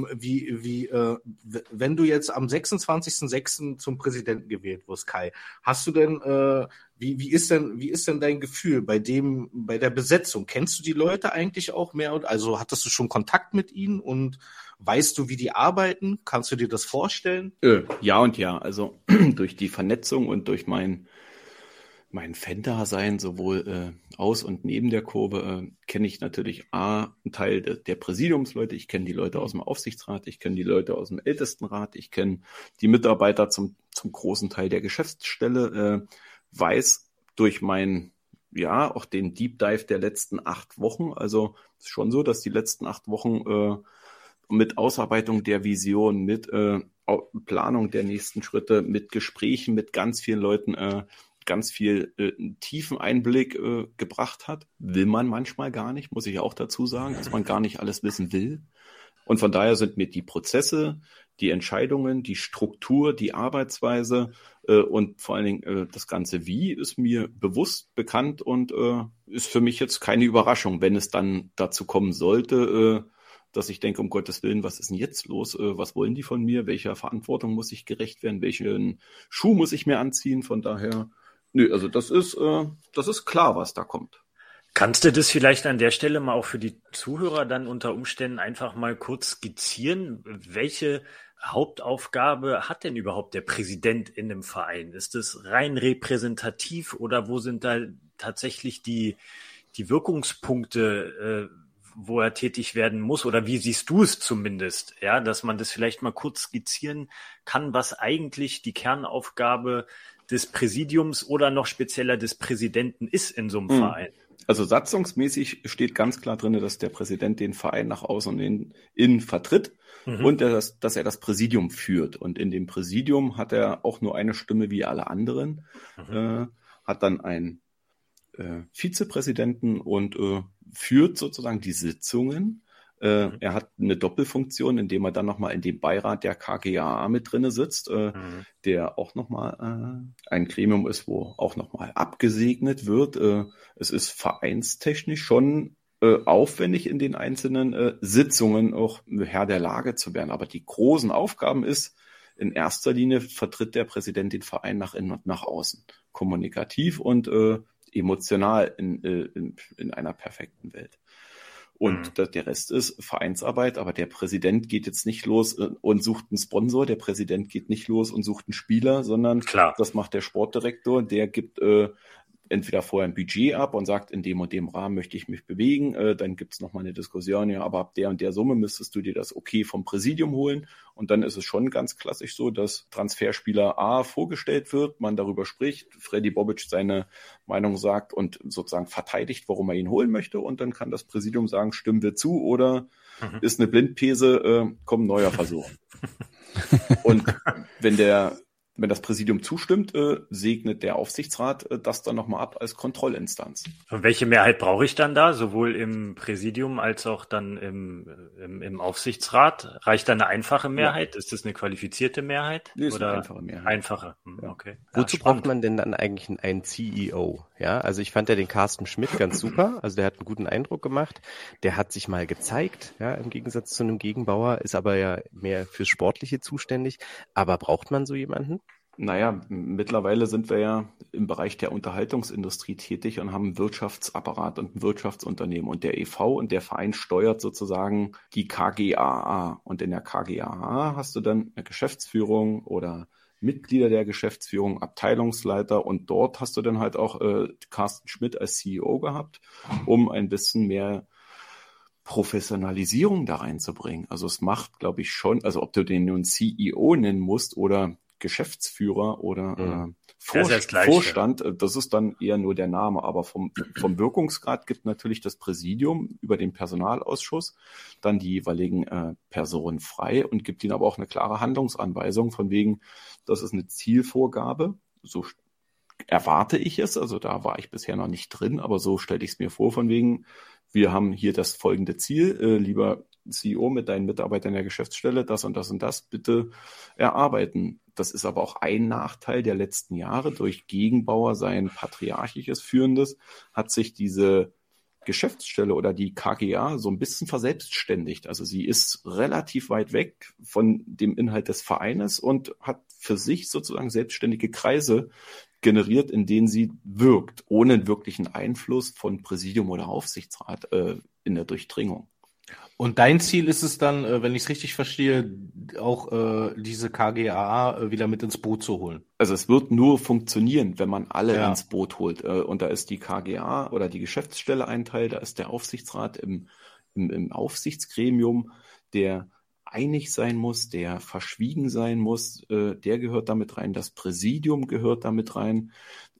[SPEAKER 3] wenn du jetzt am 26.06. zum Präsidenten gewählt wirst, Kai, hast du denn Wie ist denn dein Gefühl bei der Besetzung? Kennst du die Leute eigentlich auch mehr? Also hattest du schon Kontakt mit ihnen und weißt du, wie die arbeiten? Kannst du dir das vorstellen?
[SPEAKER 4] Ja und ja. Also durch die Vernetzung und durch mein Fan-Dasein sowohl aus und neben der Kurve kenne ich natürlich einen Teil der Präsidiumsleute. Ich kenne die Leute aus dem Aufsichtsrat, ich kenne die Leute aus dem Ältestenrat, ich kenne die Mitarbeiter zum großen Teil der Geschäftsstelle. Weiß durch auch den Deep Dive der letzten 8 Wochen, also es ist schon so, dass die letzten 8 Wochen mit Ausarbeitung der Vision, mit Planung der nächsten Schritte, mit Gesprächen mit ganz vielen Leuten ganz viel tiefen Einblick gebracht hat. Will man manchmal gar nicht, muss ich auch dazu sagen, dass man gar nicht alles wissen will. Und von daher sind mir die Prozesse, die Entscheidungen, die Struktur, die Arbeitsweise und vor allen Dingen das ganze Wie ist mir bewusst bekannt und ist für mich jetzt keine Überraschung, wenn es dann dazu kommen sollte, dass ich denke, um Gottes Willen, was ist denn jetzt los? Was wollen die von mir? Welcher Verantwortung muss ich gerecht werden? Welchen Schuh muss ich mir anziehen? Von daher, also das ist klar, was da kommt.
[SPEAKER 5] Kannst du das vielleicht an der Stelle mal auch für die Zuhörer dann unter Umständen einfach mal kurz skizzieren? Welche Hauptaufgabe hat denn überhaupt der Präsident in einem Verein? Ist es rein repräsentativ oder wo sind da tatsächlich die Wirkungspunkte, wo er tätig werden muss? Oder wie siehst du es zumindest? Ja, dass man das vielleicht mal kurz skizzieren kann, was eigentlich die Kernaufgabe des Präsidiums oder noch spezieller des Präsidenten ist in so einem Verein.
[SPEAKER 4] Also satzungsmäßig steht ganz klar drin, dass der Präsident den Verein nach außen und innen vertritt und dass er das Präsidium führt. Und in dem Präsidium hat er auch nur eine Stimme wie alle anderen, hat dann einen Vizepräsidenten und führt sozusagen die Sitzungen. Er hat eine Doppelfunktion, indem er dann nochmal in dem Beirat der KGaA mit drinne sitzt, der auch nochmal ein Gremium ist, wo auch nochmal abgesegnet wird. Es ist vereinstechnisch schon aufwendig in den einzelnen Sitzungen auch Herr der Lage zu werden. Aber die großen Aufgaben ist, in erster Linie vertritt der Präsident den Verein nach innen und nach außen. Kommunikativ und emotional in einer perfekten Welt. Und der Rest ist Vereinsarbeit, aber der Präsident geht jetzt nicht los und sucht einen Sponsor, der Präsident geht nicht los und sucht einen Spieler, sondern das macht der Sportdirektor, der gibt entweder vorher ein Budget ab und sagt, in dem und dem Rahmen möchte ich mich bewegen, dann gibt es nochmal eine Diskussion, ja, aber ab der und der Summe müsstest du dir das okay vom Präsidium holen und dann ist es schon ganz klassisch so, dass Transferspieler A vorgestellt wird, man darüber spricht, Freddy Bobic seine Meinung sagt und sozusagen verteidigt, warum er ihn holen möchte und dann kann das Präsidium sagen, stimmen wir zu oder ist eine Blindpese, komm, neuer Versuch. Und wenn das Präsidium zustimmt, segnet der Aufsichtsrat das dann nochmal ab als Kontrollinstanz.
[SPEAKER 5] Und welche Mehrheit brauche ich dann da, sowohl im Präsidium als auch dann im Aufsichtsrat? Reicht da eine einfache Mehrheit? Ja. Ist das eine qualifizierte Mehrheit?
[SPEAKER 4] Nee, ist eine einfache Mehrheit.
[SPEAKER 5] Einfache,
[SPEAKER 4] ja.
[SPEAKER 5] Okay.
[SPEAKER 2] Wozu braucht man denn dann eigentlich einen CEO? Ja, also ich fand ja den Carsten Schmidt ganz super. Also der hat einen guten Eindruck gemacht. Der hat sich mal gezeigt, ja, im Gegensatz zu einem Gegenbauer, ist aber ja mehr fürs Sportliche zuständig. Aber braucht man so jemanden?
[SPEAKER 4] Naja, mittlerweile sind wir ja im Bereich der Unterhaltungsindustrie tätig und haben einen Wirtschaftsapparat und ein Wirtschaftsunternehmen. Und der e.V. und der Verein steuert sozusagen die KGaA. Und in der KGaA hast du dann eine Geschäftsführung oder Mitglieder der Geschäftsführung, Abteilungsleiter. Und dort hast du dann halt auch Carsten Schmidt als CEO gehabt, um ein bisschen mehr Professionalisierung da reinzubringen. Also es macht, glaube ich, schon, also ob du den nun CEO nennen musst oder Geschäftsführer oder Vorstand, das ist dann eher nur der Name, aber vom Wirkungsgrad gibt natürlich das Präsidium über den Personalausschuss dann die jeweiligen Personen frei und gibt ihnen aber auch eine klare Handlungsanweisung von wegen, das ist eine Zielvorgabe, so erwarte ich es, also da war ich bisher noch nicht drin, aber so stelle ich es mir vor, von wegen, wir haben hier das folgende Ziel, lieber CEO mit deinen Mitarbeitern der Geschäftsstelle, das und das und das bitte erarbeiten. Das ist aber auch ein Nachteil der letzten Jahre. Durch Gegenbauer, sein patriarchisches Führendes, hat sich diese Geschäftsstelle oder die KGA so ein bisschen verselbstständigt. Also sie ist relativ weit weg von dem Inhalt des Vereines und hat für sich sozusagen selbstständige Kreise generiert, in denen sie wirkt, ohne wirklichen Einfluss von Präsidium oder Aufsichtsrat in der Durchdringung.
[SPEAKER 3] Und dein Ziel ist es dann, wenn ich es richtig verstehe, auch diese KGaA wieder mit ins Boot zu holen?
[SPEAKER 4] Also es wird nur funktionieren, wenn man alle ins Boot holt. Und da ist die KGA oder die Geschäftsstelle ein Teil, da ist der Aufsichtsrat im Aufsichtsgremium, der einig sein muss, der verschwiegen sein muss, der gehört damit rein, das Präsidium gehört damit rein,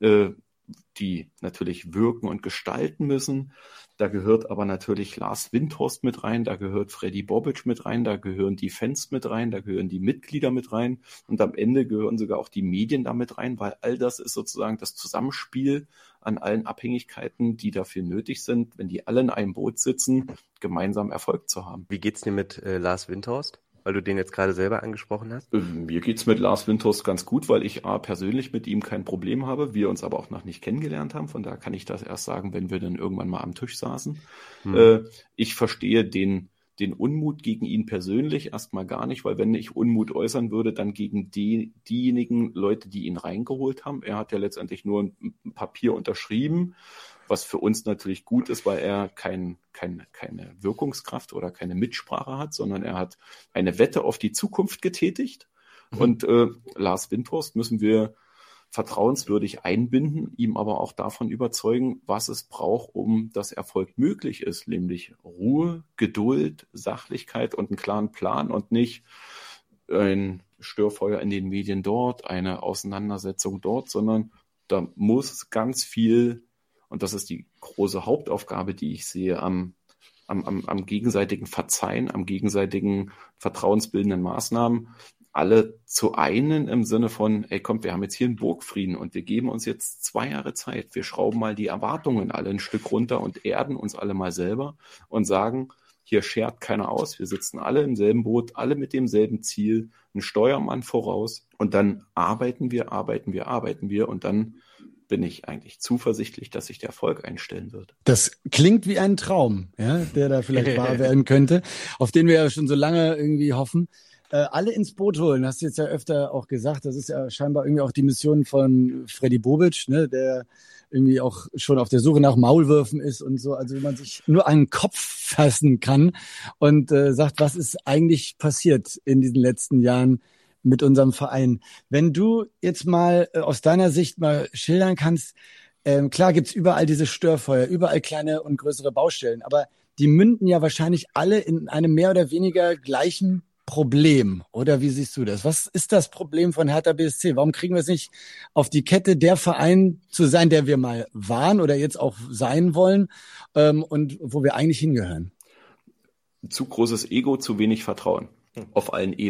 [SPEAKER 4] die natürlich wirken und gestalten müssen. Da gehört aber natürlich Lars Windhorst mit rein, da gehört Freddy Bobic mit rein, da gehören die Fans mit rein, da gehören die Mitglieder mit rein und am Ende gehören sogar auch die Medien damit rein, weil all das ist sozusagen das Zusammenspiel an allen Abhängigkeiten, die dafür nötig sind, wenn die alle in einem Boot sitzen, gemeinsam Erfolg zu haben.
[SPEAKER 2] Wie geht's dir mit Lars Windhorst? Weil du den jetzt gerade selber angesprochen hast?
[SPEAKER 4] Mir geht's mit Lars Windhorst ganz gut, weil ich persönlich mit ihm kein Problem habe, wir uns aber auch noch nicht kennengelernt haben. Von daher kann ich das erst sagen, wenn wir dann irgendwann mal am Tisch saßen. Ich verstehe den Unmut gegen ihn persönlich erstmal gar nicht, weil wenn ich Unmut äußern würde, dann gegen diejenigen Leute, die ihn reingeholt haben. Er hat ja letztendlich nur ein Papier unterschrieben, was für uns natürlich gut ist, weil er keine Wirkungskraft oder keine Mitsprache hat, sondern er hat eine Wette auf die Zukunft getätigt. Und Lars Windhorst müssen wir vertrauenswürdig einbinden, ihm aber auch davon überzeugen, was es braucht, um dass Erfolg möglich ist, nämlich Ruhe, Geduld, Sachlichkeit und einen klaren Plan und nicht ein Störfeuer in den Medien dort, eine Auseinandersetzung dort, sondern da muss ganz viel, und das ist die große Hauptaufgabe, die ich sehe, am gegenseitigen Verzeihen, am gegenseitigen vertrauensbildenden Maßnahmen, alle zu einen im Sinne von, ey komm, wir haben jetzt hier einen Burgfrieden und wir geben uns jetzt 2 Jahre Zeit. Wir schrauben mal die Erwartungen alle ein Stück runter und erden uns alle mal selber und sagen, hier schert keiner aus. Wir sitzen alle im selben Boot, alle mit demselben Ziel, ein Steuermann voraus und dann arbeiten wir und dann bin ich eigentlich zuversichtlich, dass sich der Erfolg einstellen wird.
[SPEAKER 1] Das klingt wie ein Traum, ja, der da vielleicht wahr werden könnte, auf den wir ja schon so lange irgendwie hoffen. Alle ins Boot holen, hast du jetzt ja öfter auch gesagt. Das ist ja scheinbar irgendwie auch die Mission von Freddy Bobic, ne, der irgendwie auch schon auf der Suche nach Maulwürfen ist und so. Also wenn man sich nur an den Kopf fassen kann und sagt, was ist eigentlich passiert in diesen letzten Jahren mit unserem Verein. Wenn du jetzt mal aus deiner Sicht mal schildern kannst, klar gibt's überall diese Störfeuer, überall kleine und größere Baustellen, aber die münden ja wahrscheinlich alle in einem mehr oder weniger gleichen Problem. Oder wie siehst du das? Was ist das Problem von Hertha BSC? Warum kriegen wir es nicht auf die Kette, der Verein zu sein, der wir mal waren oder jetzt auch sein wollen und wo wir eigentlich hingehören?
[SPEAKER 4] Zu großes Ego, zu wenig Vertrauen auf allen Ebenen.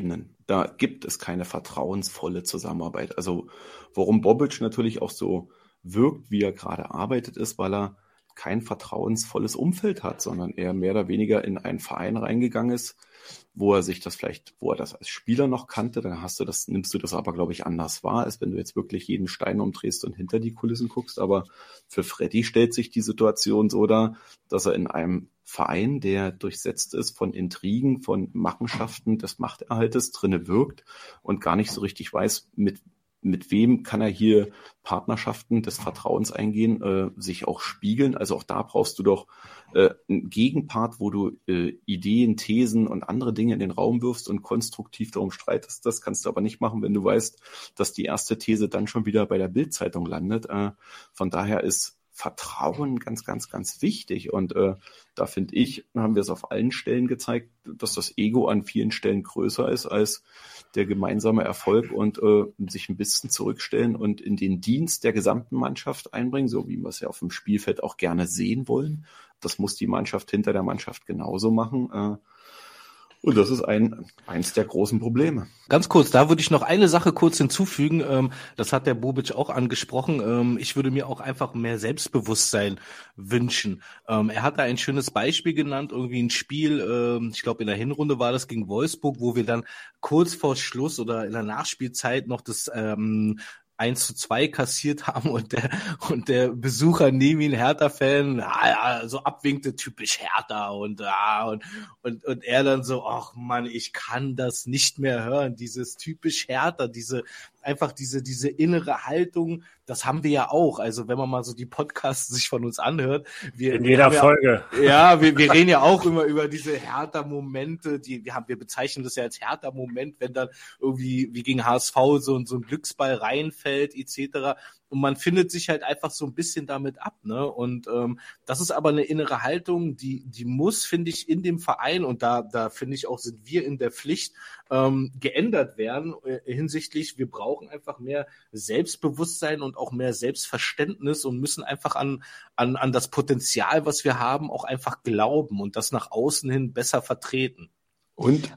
[SPEAKER 4] Da gibt es keine vertrauensvolle Zusammenarbeit. Also warum Bobic natürlich auch so wirkt, wie er gerade arbeitet, ist, weil er kein vertrauensvolles Umfeld hat, sondern er mehr oder weniger in einen Verein reingegangen ist, wo er das als Spieler noch kannte, dann nimmst du das aber, glaube ich, anders wahr, als wenn du jetzt wirklich jeden Stein umdrehst und hinter die Kulissen guckst. Aber für Freddy stellt sich die Situation so dar, dass er in einem Verein, der durchsetzt ist von Intrigen, von Machenschaften, des Machterhaltes, drinne wirkt und gar nicht so richtig weiß, mit wem kann er hier Partnerschaften des Vertrauens eingehen, sich auch spiegeln. Also auch da brauchst du doch einen Gegenpart, wo du Ideen, Thesen und andere Dinge in den Raum wirfst und konstruktiv darum streitest. Das kannst du aber nicht machen, wenn du weißt, dass die erste These dann schon wieder bei der Bild-Zeitung landet. Von daher ist Vertrauen ganz, ganz, ganz wichtig. Und da finde ich, haben wir es auf allen Stellen gezeigt, dass das Ego an vielen Stellen größer ist als der gemeinsame Erfolg und sich ein bisschen zurückstellen und in den Dienst der gesamten Mannschaft einbringen, so wie wir es ja auf dem Spielfeld auch gerne sehen wollen. Das muss die Mannschaft hinter der Mannschaft genauso machen. Und das ist eins der großen Probleme.
[SPEAKER 3] Ganz kurz, da würde ich noch eine Sache kurz hinzufügen. Das hat der Bobic auch angesprochen. Ich würde mir auch einfach mehr Selbstbewusstsein wünschen. Er hat da ein schönes Beispiel genannt, irgendwie ein Spiel, ich glaube in der Hinrunde war das gegen Wolfsburg, wo wir dann kurz vor Schluss oder in der Nachspielzeit noch das 1:2 kassiert haben und der Besucher neben ihn, Hertha-Fan, so abwinkte, typisch Hertha und er dann so, ach Mann, ich kann das nicht mehr hören, dieses typisch Hertha, diese innere Haltung, das haben wir ja auch. Also wenn man mal so die Podcasts sich von uns anhört,
[SPEAKER 5] in jeder Folge.
[SPEAKER 3] Ja, wir reden ja auch immer über diese Hertha-Momente, wir bezeichnen das ja als Hertha-Moment, wenn dann irgendwie wie gegen HSV so ein Glücksball reinfällt etc. Und man findet sich halt einfach so ein bisschen damit ab, ne? Und das ist aber eine innere Haltung, die muss, finde ich, in dem Verein, und da finde ich auch, sind wir in der Pflicht, geändert werden hinsichtlich, wir brauchen einfach mehr Selbstbewusstsein und auch mehr Selbstverständnis und müssen einfach an das Potenzial, was wir haben, auch einfach glauben und das nach außen hin besser vertreten.
[SPEAKER 4] Und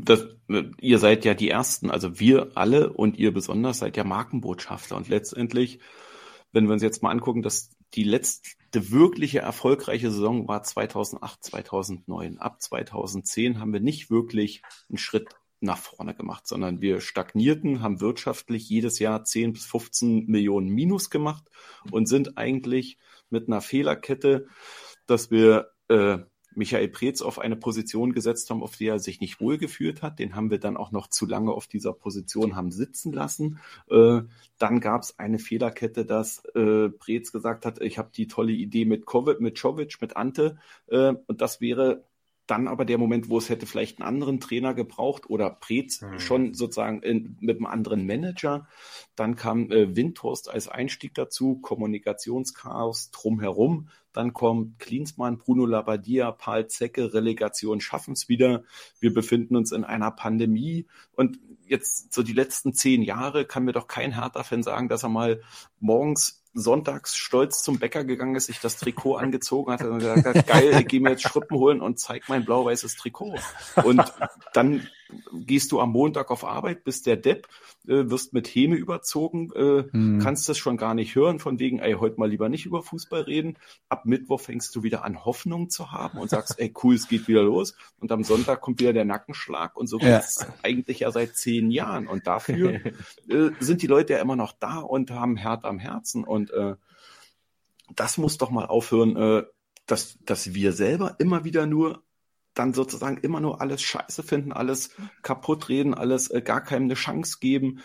[SPEAKER 4] ihr seid ja die Ersten, also wir alle und ihr besonders seid ja Markenbotschafter. Und letztendlich, wenn wir uns jetzt mal angucken, dass die letzte wirkliche erfolgreiche Saison war 2008, 2009. Ab 2010 haben wir nicht wirklich einen Schritt nach vorne gemacht, sondern wir stagnierten, haben wirtschaftlich jedes Jahr 10 bis 15 Millionen Minus gemacht und sind eigentlich mit einer Fehlerkette, dass wir Michael Preetz auf eine Position gesetzt haben, auf die er sich nicht wohlgefühlt hat. Den haben wir dann auch noch zu lange auf dieser Position haben sitzen lassen. Dann gab es eine Fehlerkette, dass Preetz gesagt hat, ich habe die tolle Idee mit Czovic, mit Ante. Und das wäre dann aber der Moment, wo es hätte vielleicht einen anderen Trainer gebraucht oder Preetz schon sozusagen mit einem anderen Manager. Dann kam Windhorst als Einstieg dazu, Kommunikationschaos drumherum. Dann kommt Klinsmann, Bruno Labbadia, Paul Zecke, Relegation schaffen es wieder. Wir befinden uns in einer Pandemie und jetzt so die letzten 10 Jahre kann mir doch kein Hertha-Fan sagen, dass er mal sonntags stolz zum Bäcker gegangen ist, sich das Trikot angezogen hat und gesagt hat, geil, ich gehe mir jetzt Schrippen holen und zeig mein blau-weißes Trikot. Und dann gehst du am Montag auf Arbeit, bist der Depp, wirst mit Häme überzogen, kannst das schon gar nicht hören, von wegen, heute mal lieber nicht über Fußball reden. Ab Mittwoch fängst du wieder an, Hoffnung zu haben und sagst, cool, es geht wieder los. Und am Sonntag kommt wieder der Nackenschlag und so geht's eigentlich ja seit 10 Jahren. Und dafür sind die Leute ja immer noch da und haben Hertha am Herzen. Und das muss doch mal aufhören, dass wir selber immer wieder dann sozusagen immer nur alles scheiße finden, alles kaputt reden, alles gar keinem eine Chance geben.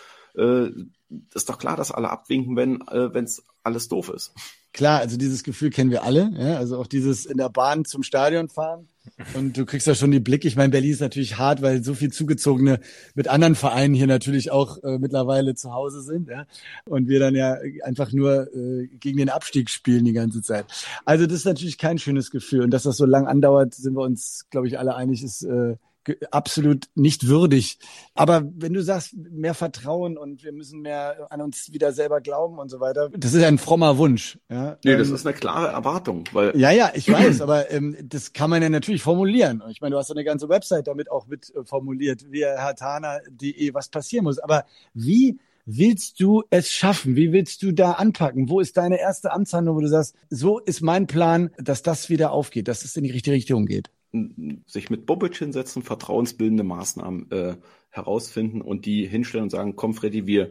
[SPEAKER 4] Ist doch klar, dass alle abwinken, wenn es alles doof ist.
[SPEAKER 1] Klar, also dieses Gefühl kennen wir alle, ja? Also auch dieses in der Bahn zum Stadion fahren und du kriegst ja schon die Blicke. Ich meine, Berlin ist natürlich hart, weil so viel Zugezogene mit anderen Vereinen hier natürlich auch mittlerweile zu Hause sind, ja, und wir dann ja einfach nur gegen den Abstieg spielen die ganze Zeit. Also das ist natürlich kein schönes Gefühl und dass das so lang andauert, sind wir uns, glaube ich, alle einig, ist absolut nicht würdig. Aber wenn du sagst, mehr Vertrauen und wir müssen mehr an uns wieder selber glauben und so weiter, das ist ein frommer Wunsch. Ja?
[SPEAKER 4] Nee, das ist eine klare Erwartung, weil
[SPEAKER 1] Ja, ich weiß, aber das kann man ja natürlich formulieren. Ich meine, du hast ja eine ganze Website damit auch mit formuliert, via hertana.de, was passieren muss. Aber wie willst du es schaffen? Wie willst du da anpacken? Wo ist deine erste Amtshandlung, wo du sagst, so ist mein Plan, dass das wieder aufgeht, dass es in die richtige Richtung geht?
[SPEAKER 4] sich mit Bobic hinsetzen, vertrauensbildende Maßnahmen herausfinden und die hinstellen und sagen, komm Freddy, wir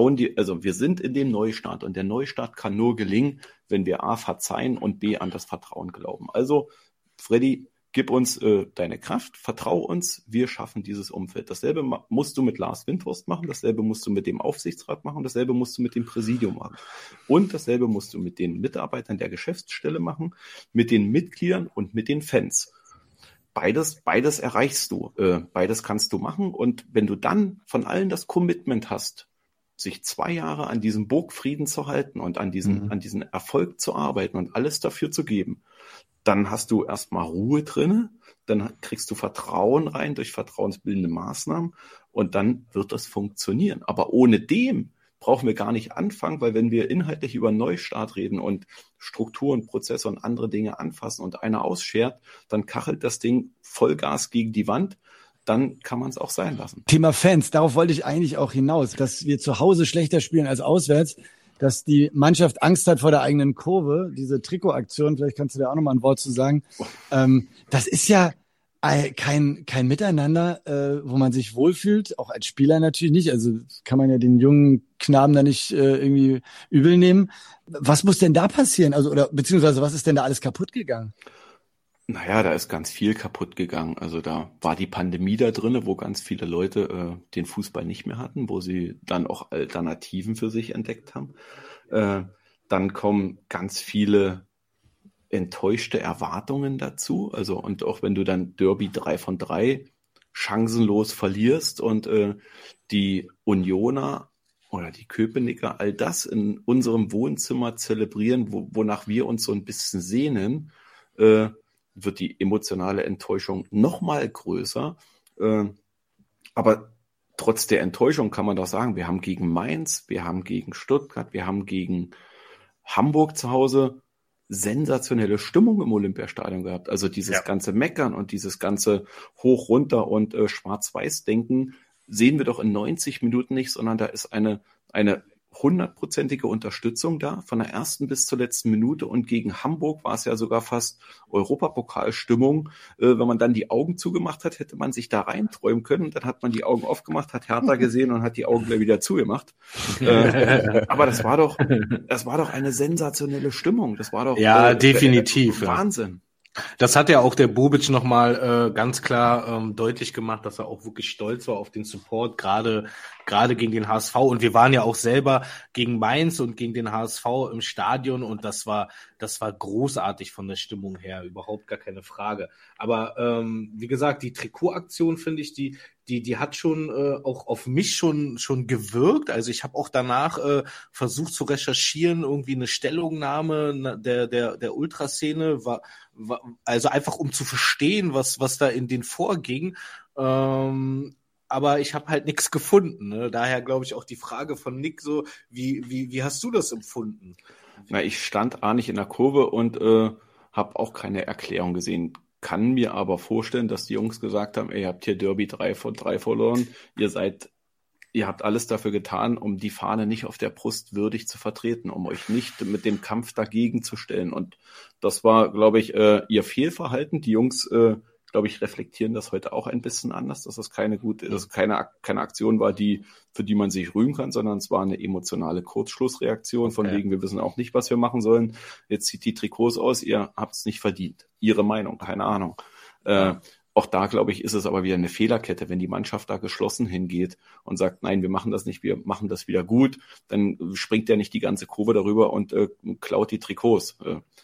[SPEAKER 4] sind in dem Neustart und der Neustart kann nur gelingen, wenn wir A, verzeihen und B, an das Vertrauen glauben. Also Freddy, gib uns deine Kraft, vertrau uns, wir schaffen dieses Umfeld. Dasselbe musst du mit Lars Windhorst machen, dasselbe musst du mit dem Aufsichtsrat machen, dasselbe musst du mit dem Präsidium machen. Und dasselbe musst du mit den Mitarbeitern der Geschäftsstelle machen, mit den Mitgliedern und mit den Fans. Beides erreichst du, beides kannst du machen. Und wenn du dann von allen das Commitment hast, sich 2 Jahre an diesem Burgfrieden zu halten und an diesen Erfolg zu arbeiten und alles dafür zu geben, dann hast du erstmal Ruhe drinne, dann kriegst du Vertrauen rein durch vertrauensbildende Maßnahmen und dann wird das funktionieren. Aber ohne dem brauchen wir gar nicht anfangen, weil wenn wir inhaltlich über Neustart reden und Strukturen, Prozesse und andere Dinge anfassen und einer ausschert, dann kachelt das Ding Vollgas gegen die Wand. Dann kann man es auch sein lassen.
[SPEAKER 1] Thema Fans, darauf wollte ich eigentlich auch hinaus, dass wir zu Hause schlechter spielen als auswärts, dass die Mannschaft Angst hat vor der eigenen Kurve, diese Trikotaktion, vielleicht kannst du da auch nochmal ein Wort zu sagen. Das ist ja kein Miteinander, wo man sich wohlfühlt, auch als Spieler natürlich nicht. Also kann man ja den jungen Knaben da nicht irgendwie übel nehmen. Was muss denn da passieren? Also beziehungsweise was ist denn da alles kaputt gegangen?
[SPEAKER 4] Naja, da ist ganz viel kaputt gegangen. Also da war die Pandemie da drinne, wo ganz viele Leute den Fußball nicht mehr hatten, wo sie dann auch Alternativen für sich entdeckt haben. Dann kommen ganz viele enttäuschte Erwartungen dazu. Also und auch wenn du dann Derby 3 von 3 chancenlos verlierst und die Unioner oder die Köpenicker all das in unserem Wohnzimmer zelebrieren, wonach wir uns so ein bisschen sehnen, wird die emotionale Enttäuschung noch mal größer. Aber trotz der Enttäuschung kann man doch sagen, wir haben gegen Mainz, wir haben gegen Stuttgart, wir haben gegen Hamburg zu Hause sensationelle Stimmung im Olympiastadion gehabt. Also dieses ganze Meckern und dieses ganze Hoch, runter und Schwarz-Weiß-Denken sehen wir doch in 90 Minuten nicht, sondern da ist eine 100%ige Unterstützung da, von der ersten bis zur letzten Minute. Und gegen Hamburg war es ja sogar fast Europapokalstimmung. Wenn man dann die Augen zugemacht hat, hätte man sich da reinträumen können. Dann hat man die Augen aufgemacht, hat Hertha gesehen und hat die Augen gleich wieder zugemacht. Aber das war doch eine sensationelle Stimmung. Das war doch
[SPEAKER 3] definitiv
[SPEAKER 4] Wahnsinn.
[SPEAKER 3] Das hat ja auch der Bobic nochmal ganz klar deutlich gemacht, dass er auch wirklich stolz war auf den Support, gerade gegen den HSV. Und wir waren ja auch selber gegen Mainz und gegen den HSV im Stadion und das war großartig von der Stimmung her, überhaupt gar keine Frage. Aber wie gesagt, die Trikotaktion, finde ich, die hat schon auch auf mich schon gewirkt. Also ich habe auch danach versucht zu recherchieren, irgendwie eine Stellungnahme der Ultraszene, war also einfach um zu verstehen, was da in denen vorging. Aber ich habe halt nichts gefunden. Ne? Daher glaube ich auch die Frage von Nick so, wie hast du das empfunden?
[SPEAKER 4] Na, ich stand nicht in der Kurve und habe auch keine Erklärung gesehen. Kann mir aber vorstellen, dass die Jungs gesagt haben, ihr habt hier Derby 3 von 3 verloren. Ihr habt alles dafür getan, um die Fahne nicht auf der Brust würdig zu vertreten, um euch nicht mit dem Kampf dagegen zu stellen. Und das war, glaube ich, ihr Fehlverhalten. Die Jungs, glaube ich, reflektieren das heute auch ein bisschen anders, dass das keine Aktion war, für die man sich rühmen kann, sondern es war eine emotionale Kurzschlussreaktion, von wegen, wir wissen auch nicht, was wir machen sollen. Jetzt zieht die Trikots aus, ihr habt es nicht verdient. Ihre Meinung, keine Ahnung. Auch da, glaube ich, ist es aber wieder eine Fehlerkette. Wenn die Mannschaft da geschlossen hingeht und sagt, nein, wir machen das nicht, wir machen das wieder gut, dann springt ja nicht die ganze Kurve darüber und klaut die Trikots.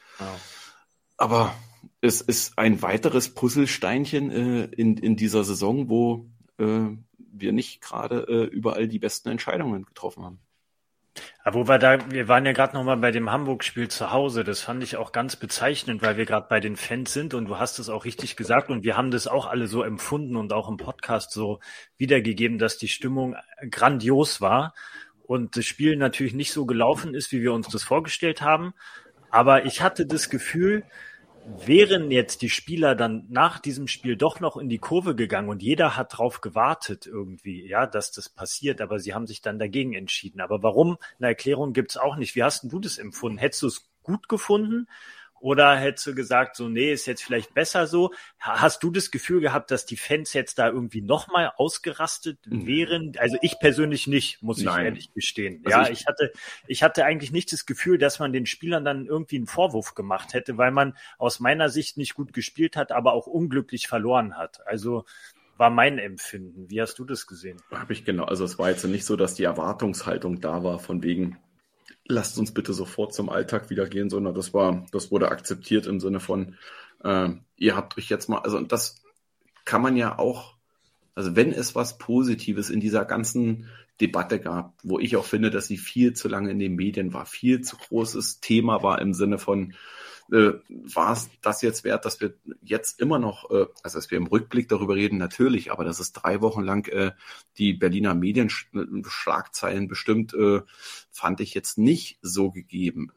[SPEAKER 4] Aber es ist ein weiteres Puzzlesteinchen in dieser Saison, wo wir nicht gerade überall die besten Entscheidungen getroffen haben.
[SPEAKER 5] Aber wir waren ja gerade nochmal bei dem Hamburg-Spiel zu Hause. Das fand ich auch ganz bezeichnend, weil wir gerade bei den Fans sind und du hast es auch richtig gesagt und wir haben das auch alle so empfunden und auch im Podcast so wiedergegeben, dass die Stimmung grandios war und das Spiel natürlich nicht so gelaufen ist, wie wir uns das vorgestellt haben. Aber ich hatte das Gefühl, wären jetzt die Spieler dann nach diesem Spiel doch noch in die Kurve gegangen und jeder hat drauf gewartet irgendwie, ja, dass das passiert, aber sie haben sich dann dagegen entschieden. Aber warum? Eine Erklärung gibt's auch nicht. Wie hast denn du das empfunden? Hättest du es gut gefunden oder hättest du gesagt, so, nee, ist jetzt vielleicht besser so? Hast du das Gefühl gehabt, dass die Fans jetzt da irgendwie nochmal ausgerastet wären? Also ich persönlich nicht, muss ich ehrlich gestehen.
[SPEAKER 4] Also
[SPEAKER 5] ja, ich hatte eigentlich nicht das Gefühl, dass man den Spielern dann irgendwie einen Vorwurf gemacht hätte, weil man aus meiner Sicht nicht gut gespielt hat, aber auch unglücklich verloren hat. Also war mein Empfinden. Wie hast du das gesehen?
[SPEAKER 4] Habe ich genau. Also es war jetzt nicht so, dass die Erwartungshaltung da war, von wegen, lasst uns bitte sofort zum Alltag wieder gehen, sondern das wurde akzeptiert im Sinne von, ihr habt euch jetzt mal, also das kann man ja auch, also wenn es was Positives in dieser ganzen Debatte gab, wo ich auch finde, dass sie viel zu lange in den Medien war, viel zu großes Thema war im Sinne von, war es das jetzt wert, dass wir jetzt immer noch, also dass wir im Rückblick darüber reden, natürlich, aber dass es 3 Wochen lang die Berliner Medienschlagzeilen bestimmt, fand ich jetzt nicht so gegeben.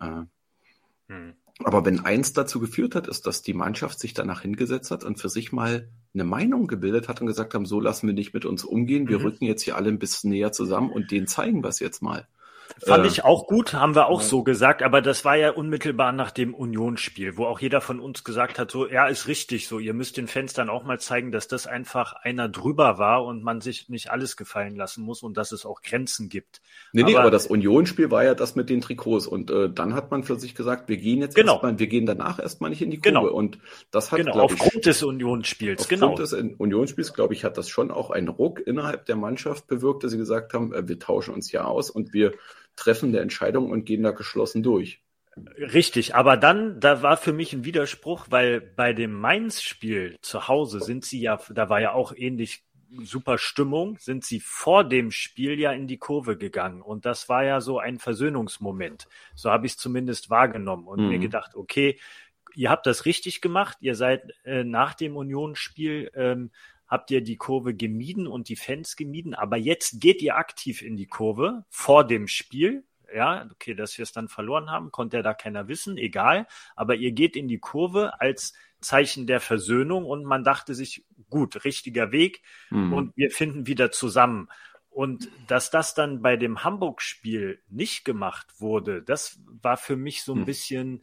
[SPEAKER 4] Aber wenn eins dazu geführt hat, ist, dass die Mannschaft sich danach hingesetzt hat und für sich mal eine Meinung gebildet hat und gesagt haben, so lassen wir nicht mit uns umgehen, wir rücken jetzt hier alle ein bisschen näher zusammen und denen zeigen wir es jetzt mal.
[SPEAKER 5] Fand ich auch gut, haben wir auch so gesagt, aber das war ja unmittelbar nach dem Unionsspiel, wo auch jeder von uns gesagt hat, so, ja, ist richtig so, ihr müsst den Fans dann auch mal zeigen, dass das einfach einer drüber war und man sich nicht alles gefallen lassen muss und dass es auch Grenzen gibt.
[SPEAKER 4] Aber das Unionsspiel war ja das mit den Trikots und dann hat man für sich gesagt, wir gehen jetzt wir gehen danach erstmal nicht in die Kurve und das hat,
[SPEAKER 5] aufgrund des Unionsspiels,
[SPEAKER 4] aufgrund des Unionsspiels, glaube ich, hat das schon auch einen Ruck innerhalb der Mannschaft bewirkt, dass sie gesagt haben, wir tauschen uns hier aus und wir treffen der Entscheidung und gehen da geschlossen durch.
[SPEAKER 5] Richtig, aber dann, da war für mich ein Widerspruch, weil bei dem Mainz-Spiel zu Hause da war ja auch ähnlich super Stimmung, sind sie vor dem Spiel ja in die Kurve gegangen und das war ja so ein Versöhnungsmoment. So habe ich es zumindest wahrgenommen und mir gedacht, okay, ihr habt das richtig gemacht, ihr seid nach dem Unionsspiel habt ihr die Kurve gemieden und die Fans gemieden, aber jetzt geht ihr aktiv in die Kurve vor dem Spiel. Ja, okay, dass wir es dann verloren haben, konnte ja da keiner wissen, egal. Aber ihr geht in die Kurve als Zeichen der Versöhnung und man dachte sich, gut, richtiger Weg und wir finden wieder zusammen. Und dass das dann bei dem Hamburg-Spiel nicht gemacht wurde, das war für mich so ein bisschen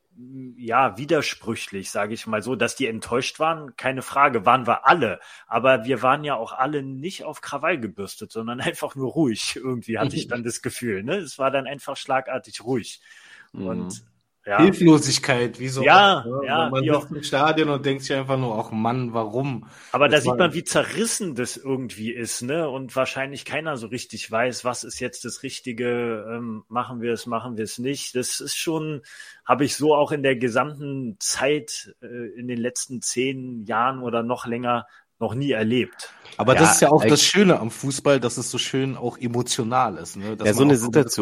[SPEAKER 5] widersprüchlich, sage ich mal so, dass die enttäuscht waren, keine Frage, waren wir alle, aber wir waren ja auch alle nicht auf Krawall gebürstet, sondern einfach nur ruhig, irgendwie hatte ich dann das Gefühl, ne? Es war dann einfach schlagartig ruhig und
[SPEAKER 3] Hilflosigkeit, wie so
[SPEAKER 5] oft,
[SPEAKER 3] man sitzt im Stadion und denkt sich einfach nur, ach Mann, warum?
[SPEAKER 5] Aber da sieht man, wie zerrissen das irgendwie ist, ne? Und wahrscheinlich keiner so richtig weiß, was ist jetzt das Richtige, machen wir es nicht. Das ist schon, habe ich so auch in der gesamten Zeit, in den letzten 10 Jahren oder noch länger noch nie erlebt.
[SPEAKER 3] Aber das ist ja auch das Schöne am Fußball, dass es so schön auch emotional ist. Ne?
[SPEAKER 2] Ja, so eine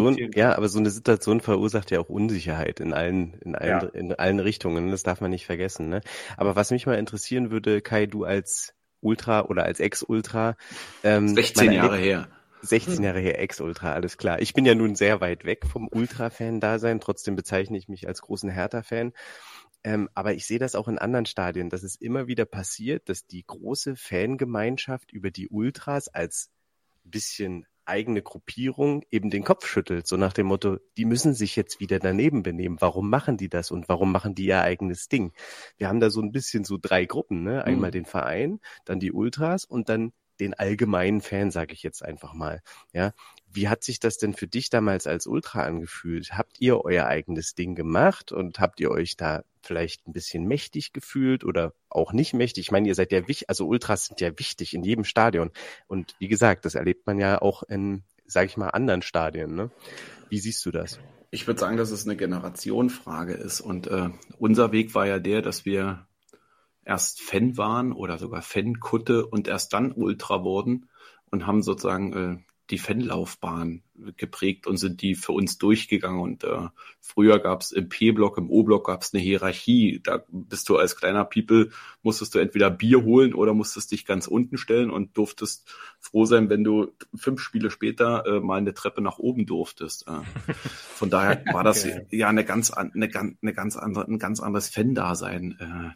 [SPEAKER 2] Situation verursacht ja auch Unsicherheit in allen Richtungen. Das darf man nicht vergessen. Ne? Aber was mich mal interessieren würde, Kai, du als Ultra oder als Ex-Ultra.
[SPEAKER 4] 16 Jahre her.
[SPEAKER 2] 16 Jahre her, Ex-Ultra, alles klar. Ich bin ja nun sehr weit weg vom Ultra-Fan-Dasein. Trotzdem bezeichne ich mich als großen Hertha-Fan. Aber ich sehe das auch in anderen Stadien, dass es immer wieder passiert, dass die große Fangemeinschaft über die Ultras als bisschen eigene Gruppierung eben den Kopf schüttelt, so nach dem Motto, die müssen sich jetzt wieder daneben benehmen. Warum machen die das und warum machen die ihr eigenes Ding? Wir haben da so ein bisschen so 3 Gruppen, ne? Einmal den Verein, dann die Ultras und dann den allgemeinen Fan, sage ich jetzt einfach mal. Ja, wie hat sich das denn für dich damals als Ultra angefühlt? Habt ihr euer eigenes Ding gemacht und habt ihr euch da vielleicht ein bisschen mächtig gefühlt oder auch nicht mächtig? Ich meine, ihr seid ja wichtig, also Ultras sind ja wichtig in jedem Stadion. Und wie gesagt, das erlebt man ja auch in, sage ich mal, anderen Stadien. Ne? Wie siehst du das?
[SPEAKER 4] Ich würde sagen, dass es eine Generationenfrage ist. Und unser Weg war ja der, dass wir erst Fan waren oder sogar Fankutte und erst dann Ultra wurden und haben sozusagen die Fanlaufbahn geprägt und sind die für uns durchgegangen. Und früher gab es im P-Block, im O-Block gab es eine Hierarchie. Da bist du als kleiner People, musstest du entweder Bier holen oder musstest dich ganz unten stellen und durftest froh sein, wenn du 5 Spiele später mal eine Treppe nach oben durftest. Von daher war das ja ein ganz anderes Fan-Dasein.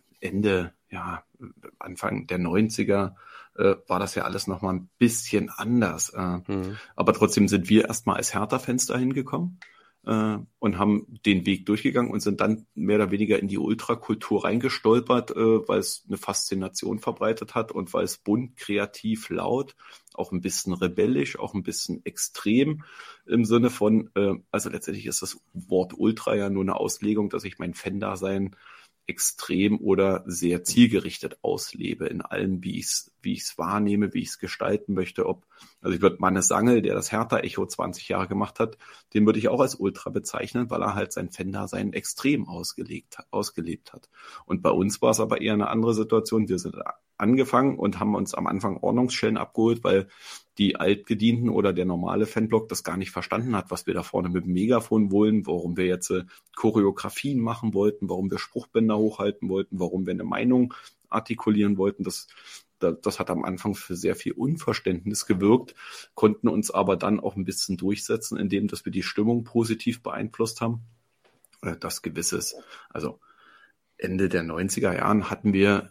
[SPEAKER 4] Anfang der 90er war das ja alles noch mal ein bisschen anders. Aber trotzdem sind wir erstmal als Hertha-Fans dahin gekommen und haben den Weg durchgegangen und sind dann mehr oder weniger in die Ultrakultur reingestolpert, weil es eine Faszination verbreitet hat und weil es bunt, kreativ, laut, auch ein bisschen rebellisch, auch ein bisschen extrem im Sinne von, also letztendlich ist das Wort Ultra ja nur eine Auslegung, dass ich mein Fan-Dasein extrem oder sehr zielgerichtet auslebe in allem, wie ich es wahrnehme, wie ich es gestalten möchte. Also ich würde Mannes Sangl, der das Hertha-Echo 20 Jahre gemacht hat, den würde ich auch als Ultra bezeichnen, weil er halt sein Fan-Dasein extrem ausgelebt hat. Und bei uns war es aber eher eine andere Situation. Wir sind angefangen und haben uns am Anfang Ordnungsschellen abgeholt, weil die Altgedienten oder der normale Fanblock das gar nicht verstanden hat, was wir da vorne mit dem Megafon wollen, warum wir jetzt Choreografien machen wollten, warum wir Spruchbänder hochhalten wollten, warum wir eine Meinung artikulieren wollten. Das hat am Anfang für sehr viel Unverständnis gewirkt, konnten uns aber dann auch ein bisschen durchsetzen, indem dass wir die Stimmung positiv beeinflusst haben. Das Gewisses, also Ende der 90er Jahren hatten wir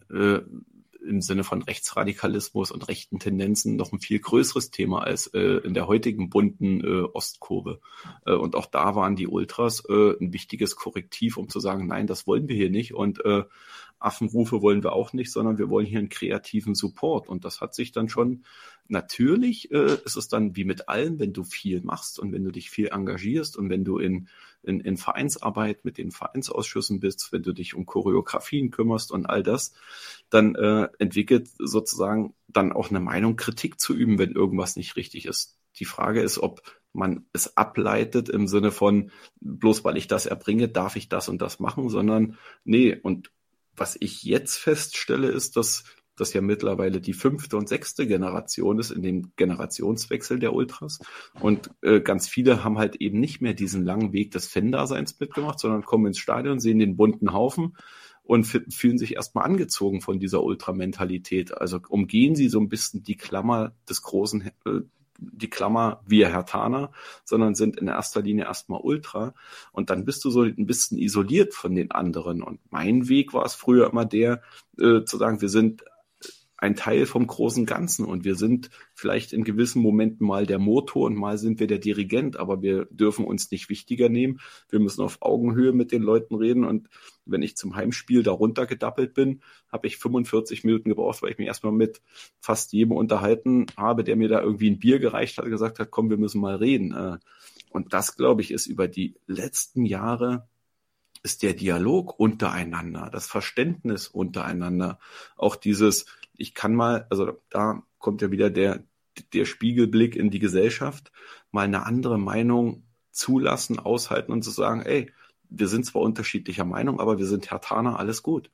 [SPEAKER 4] im Sinne von Rechtsradikalismus und rechten Tendenzen noch ein viel größeres Thema als in der heutigen bunten Ostkurve. Und auch da waren die Ultras ein wichtiges Korrektiv, um zu sagen, nein, das wollen wir hier nicht und Affenrufe wollen wir auch nicht, sondern wir wollen hier einen kreativen Support. Und das hat sich dann schon, natürlich ist es dann wie mit allem, wenn du viel machst und wenn du dich viel engagierst und wenn du in Vereinsarbeit mit den Vereinsausschüssen bist, wenn du dich um Choreografien kümmerst und all das, dann entwickelt sozusagen dann auch eine Meinung, Kritik zu üben, wenn irgendwas nicht richtig ist. Die Frage ist, ob man es ableitet im Sinne von, bloß weil ich das erbringe, darf ich das und das machen, sondern nee. Und was ich jetzt feststelle, ist, dass das ja mittlerweile die 5. und 6. Generation ist in dem Generationswechsel der Ultras. Und ganz viele haben halt eben nicht mehr diesen langen Weg des Fan-Daseins mitgemacht, sondern kommen ins Stadion, sehen den bunten Haufen und fühlen sich erstmal angezogen von dieser Ultramentalität. Also umgehen sie so ein bisschen die Klammer des großen, die Klammer wir Herthaner, sondern sind in erster Linie erstmal Ultra. Und dann bist du so ein bisschen isoliert von den anderen. Und mein Weg war es früher immer der, zu sagen, wir sind ein Teil vom großen Ganzen und wir sind vielleicht in gewissen Momenten mal der Motor und mal sind wir der Dirigent, aber wir dürfen uns nicht wichtiger nehmen. Wir müssen auf Augenhöhe mit den Leuten reden und wenn ich zum Heimspiel da runtergedappelt bin, habe ich 45 Minuten gebraucht, weil ich mich erstmal mit fast jedem unterhalten habe, der mir da irgendwie ein Bier gereicht hat, gesagt hat, komm, wir müssen mal reden. Und das, glaube ich, ist über die letzten Jahre ist der Dialog untereinander, das Verständnis untereinander, auch dieses, ich kann mal, also da kommt ja wieder der Spiegelblick in die Gesellschaft, mal eine andere Meinung zulassen, aushalten und zu sagen, ey, wir sind zwar unterschiedlicher Meinung, aber wir sind Herthaner, alles gut.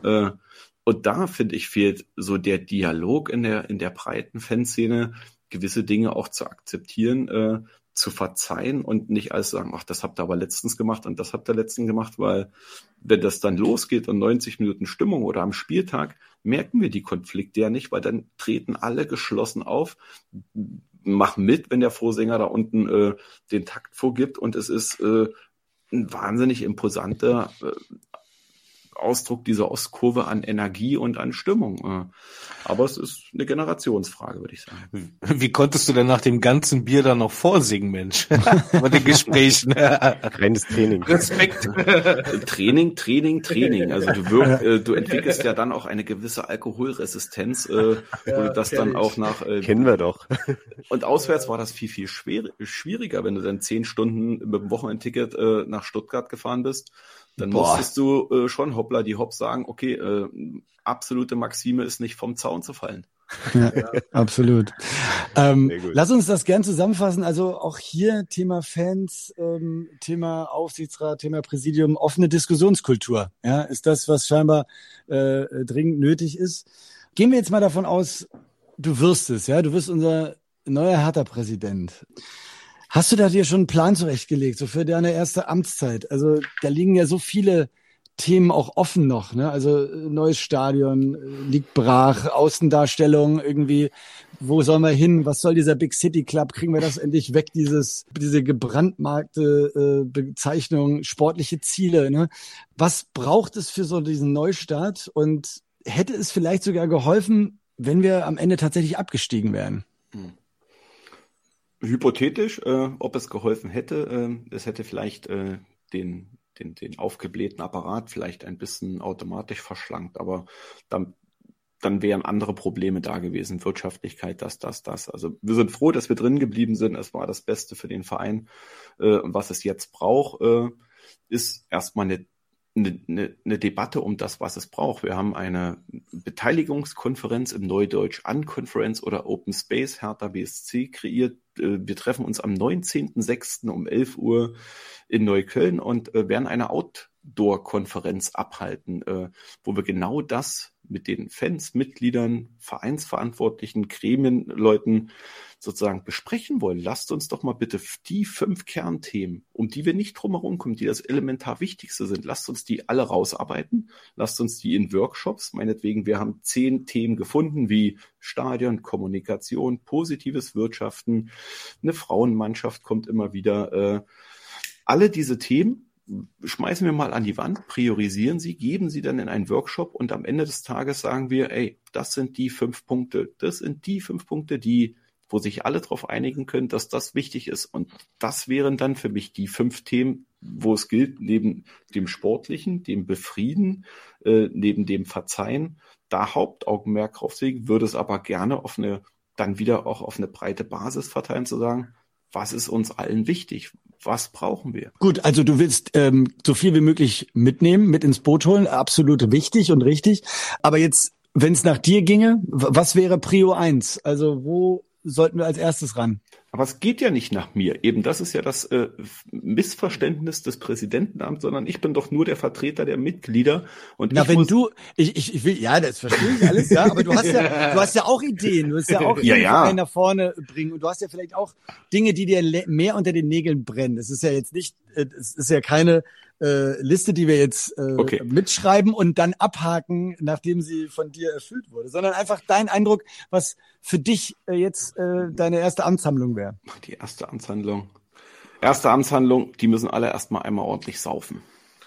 [SPEAKER 4] Und da, finde ich, fehlt so der Dialog in der breiten Fanszene, gewisse Dinge auch zu akzeptieren, zu verzeihen und nicht alles sagen, ach, das habt ihr aber letztens gemacht und das habt ihr letztens gemacht, weil wenn das dann losgeht und 90 Minuten Stimmung oder am Spieltag, merken wir die Konflikte ja nicht, weil dann treten alle geschlossen auf, machen mit, wenn der Vorsänger da unten den Takt vorgibt und es ist ein wahnsinnig imposanter Ausdruck dieser Ostkurve an Energie und an Stimmung. Aber es ist eine Generationsfrage, würde ich sagen.
[SPEAKER 3] Wie konntest du denn nach dem ganzen Bier dann noch vorsingen, Mensch? Bei den Gesprächen.
[SPEAKER 2] Reines Training.
[SPEAKER 3] Respekt.
[SPEAKER 4] Training. Also du entwickelst ja dann auch eine gewisse Alkoholresistenz, wo du das dann auch nach...
[SPEAKER 2] Kennen wir doch.
[SPEAKER 4] Und auswärts war das viel schwieriger, wenn du dann 10 Stunden mit dem Wochenendticket nach Stuttgart gefahren bist. Dann musstest du schon hoppla die Hopp sagen, okay, absolute Maxime ist nicht vom Zaun zu fallen.
[SPEAKER 1] Ja, absolut. Lass uns das gern zusammenfassen. Also auch hier Thema Fans, Thema Aufsichtsrat, Thema Präsidium, offene Diskussionskultur. Ja, ist das, was scheinbar dringend nötig ist. Gehen wir jetzt mal davon aus, du wirst es, ja, du wirst unser neuer Hertha-Präsident. Hast du da dir schon einen Plan zurechtgelegt, so für deine erste Amtszeit? Also da liegen ja so viele Themen auch offen noch, ne? Also neues Stadion liegt brach, Außendarstellung irgendwie, wo sollen wir hin? Was soll dieser Big City Club? Kriegen wir das endlich weg, diese gebrandmarkte Bezeichnung, sportliche Ziele, ne? Was braucht es für so diesen Neustart? Und hätte es vielleicht sogar geholfen, wenn wir am Ende tatsächlich abgestiegen wären?
[SPEAKER 4] Hypothetisch, ob es geholfen hätte, es hätte vielleicht den aufgeblähten Apparat vielleicht ein bisschen automatisch verschlankt, aber dann wären andere Probleme da gewesen, Wirtschaftlichkeit, das. Also wir sind froh, dass wir drin geblieben sind. Es war das Beste für den Verein. Und was es jetzt braucht, ist erstmal eine Debatte um das, was es braucht. Wir haben eine Beteiligungskonferenz im Neudeutsch Unconference oder Open Space Hertha BSC kreiert. Wir treffen uns am 19.06. um 11 Uhr in Neukölln und werden eine Outdoor-Konferenz abhalten, wo wir genau das mit den Fans, Mitgliedern, Vereinsverantwortlichen, Gremienleuten sozusagen besprechen wollen. Lasst uns doch mal bitte die 5 Kernthemen, um die wir nicht drumherum kommen, die das elementar Wichtigste sind, lasst uns die alle rausarbeiten, lasst uns die in Workshops, meinetwegen, wir haben 10 Themen gefunden, wie Stadion, Kommunikation, positives Wirtschaften, eine Frauenmannschaft kommt immer wieder. Alle diese Themen schmeißen wir mal an die Wand, priorisieren sie, geben sie dann in einen Workshop und am Ende des Tages sagen wir, das sind die 5 Punkte, wo sich alle darauf einigen können, dass das wichtig ist. Und das wären dann für mich die 5 Themen, wo es gilt, neben dem Sportlichen, dem Befrieden, neben dem Verzeihen, da Hauptaugenmerk drauf legen, würde es aber gerne dann wieder auch auf eine breite Basis verteilen, zu sagen, was ist uns allen wichtig? Was brauchen wir?
[SPEAKER 1] Gut, also du willst so viel wie möglich mitnehmen, mit ins Boot holen, absolut wichtig und richtig. Aber jetzt, wenn es nach dir ginge, was wäre Prio 1? Also wo sollten wir als erstes ran?
[SPEAKER 4] Aber es geht ja nicht nach mir. Eben das ist ja das Missverständnis des Präsidentenamts, sondern ich bin doch nur der Vertreter der Mitglieder. Und
[SPEAKER 1] ich will, ja, das verstehe ich alles, ja, aber du hast ja auch Ideen, du hast ja auch einen nach vorne bringen und du hast ja vielleicht auch Dinge, die dir mehr unter den Nägeln brennen. Es ist ja jetzt nicht, es ist ja keine Liste, die wir jetzt mitschreiben und dann abhaken, nachdem sie von dir erfüllt wurde, sondern einfach dein Eindruck, was für dich jetzt deine erste Amtshandlung wäre.
[SPEAKER 4] Die erste Amtshandlung, die müssen alle erstmal einmal ordentlich saufen.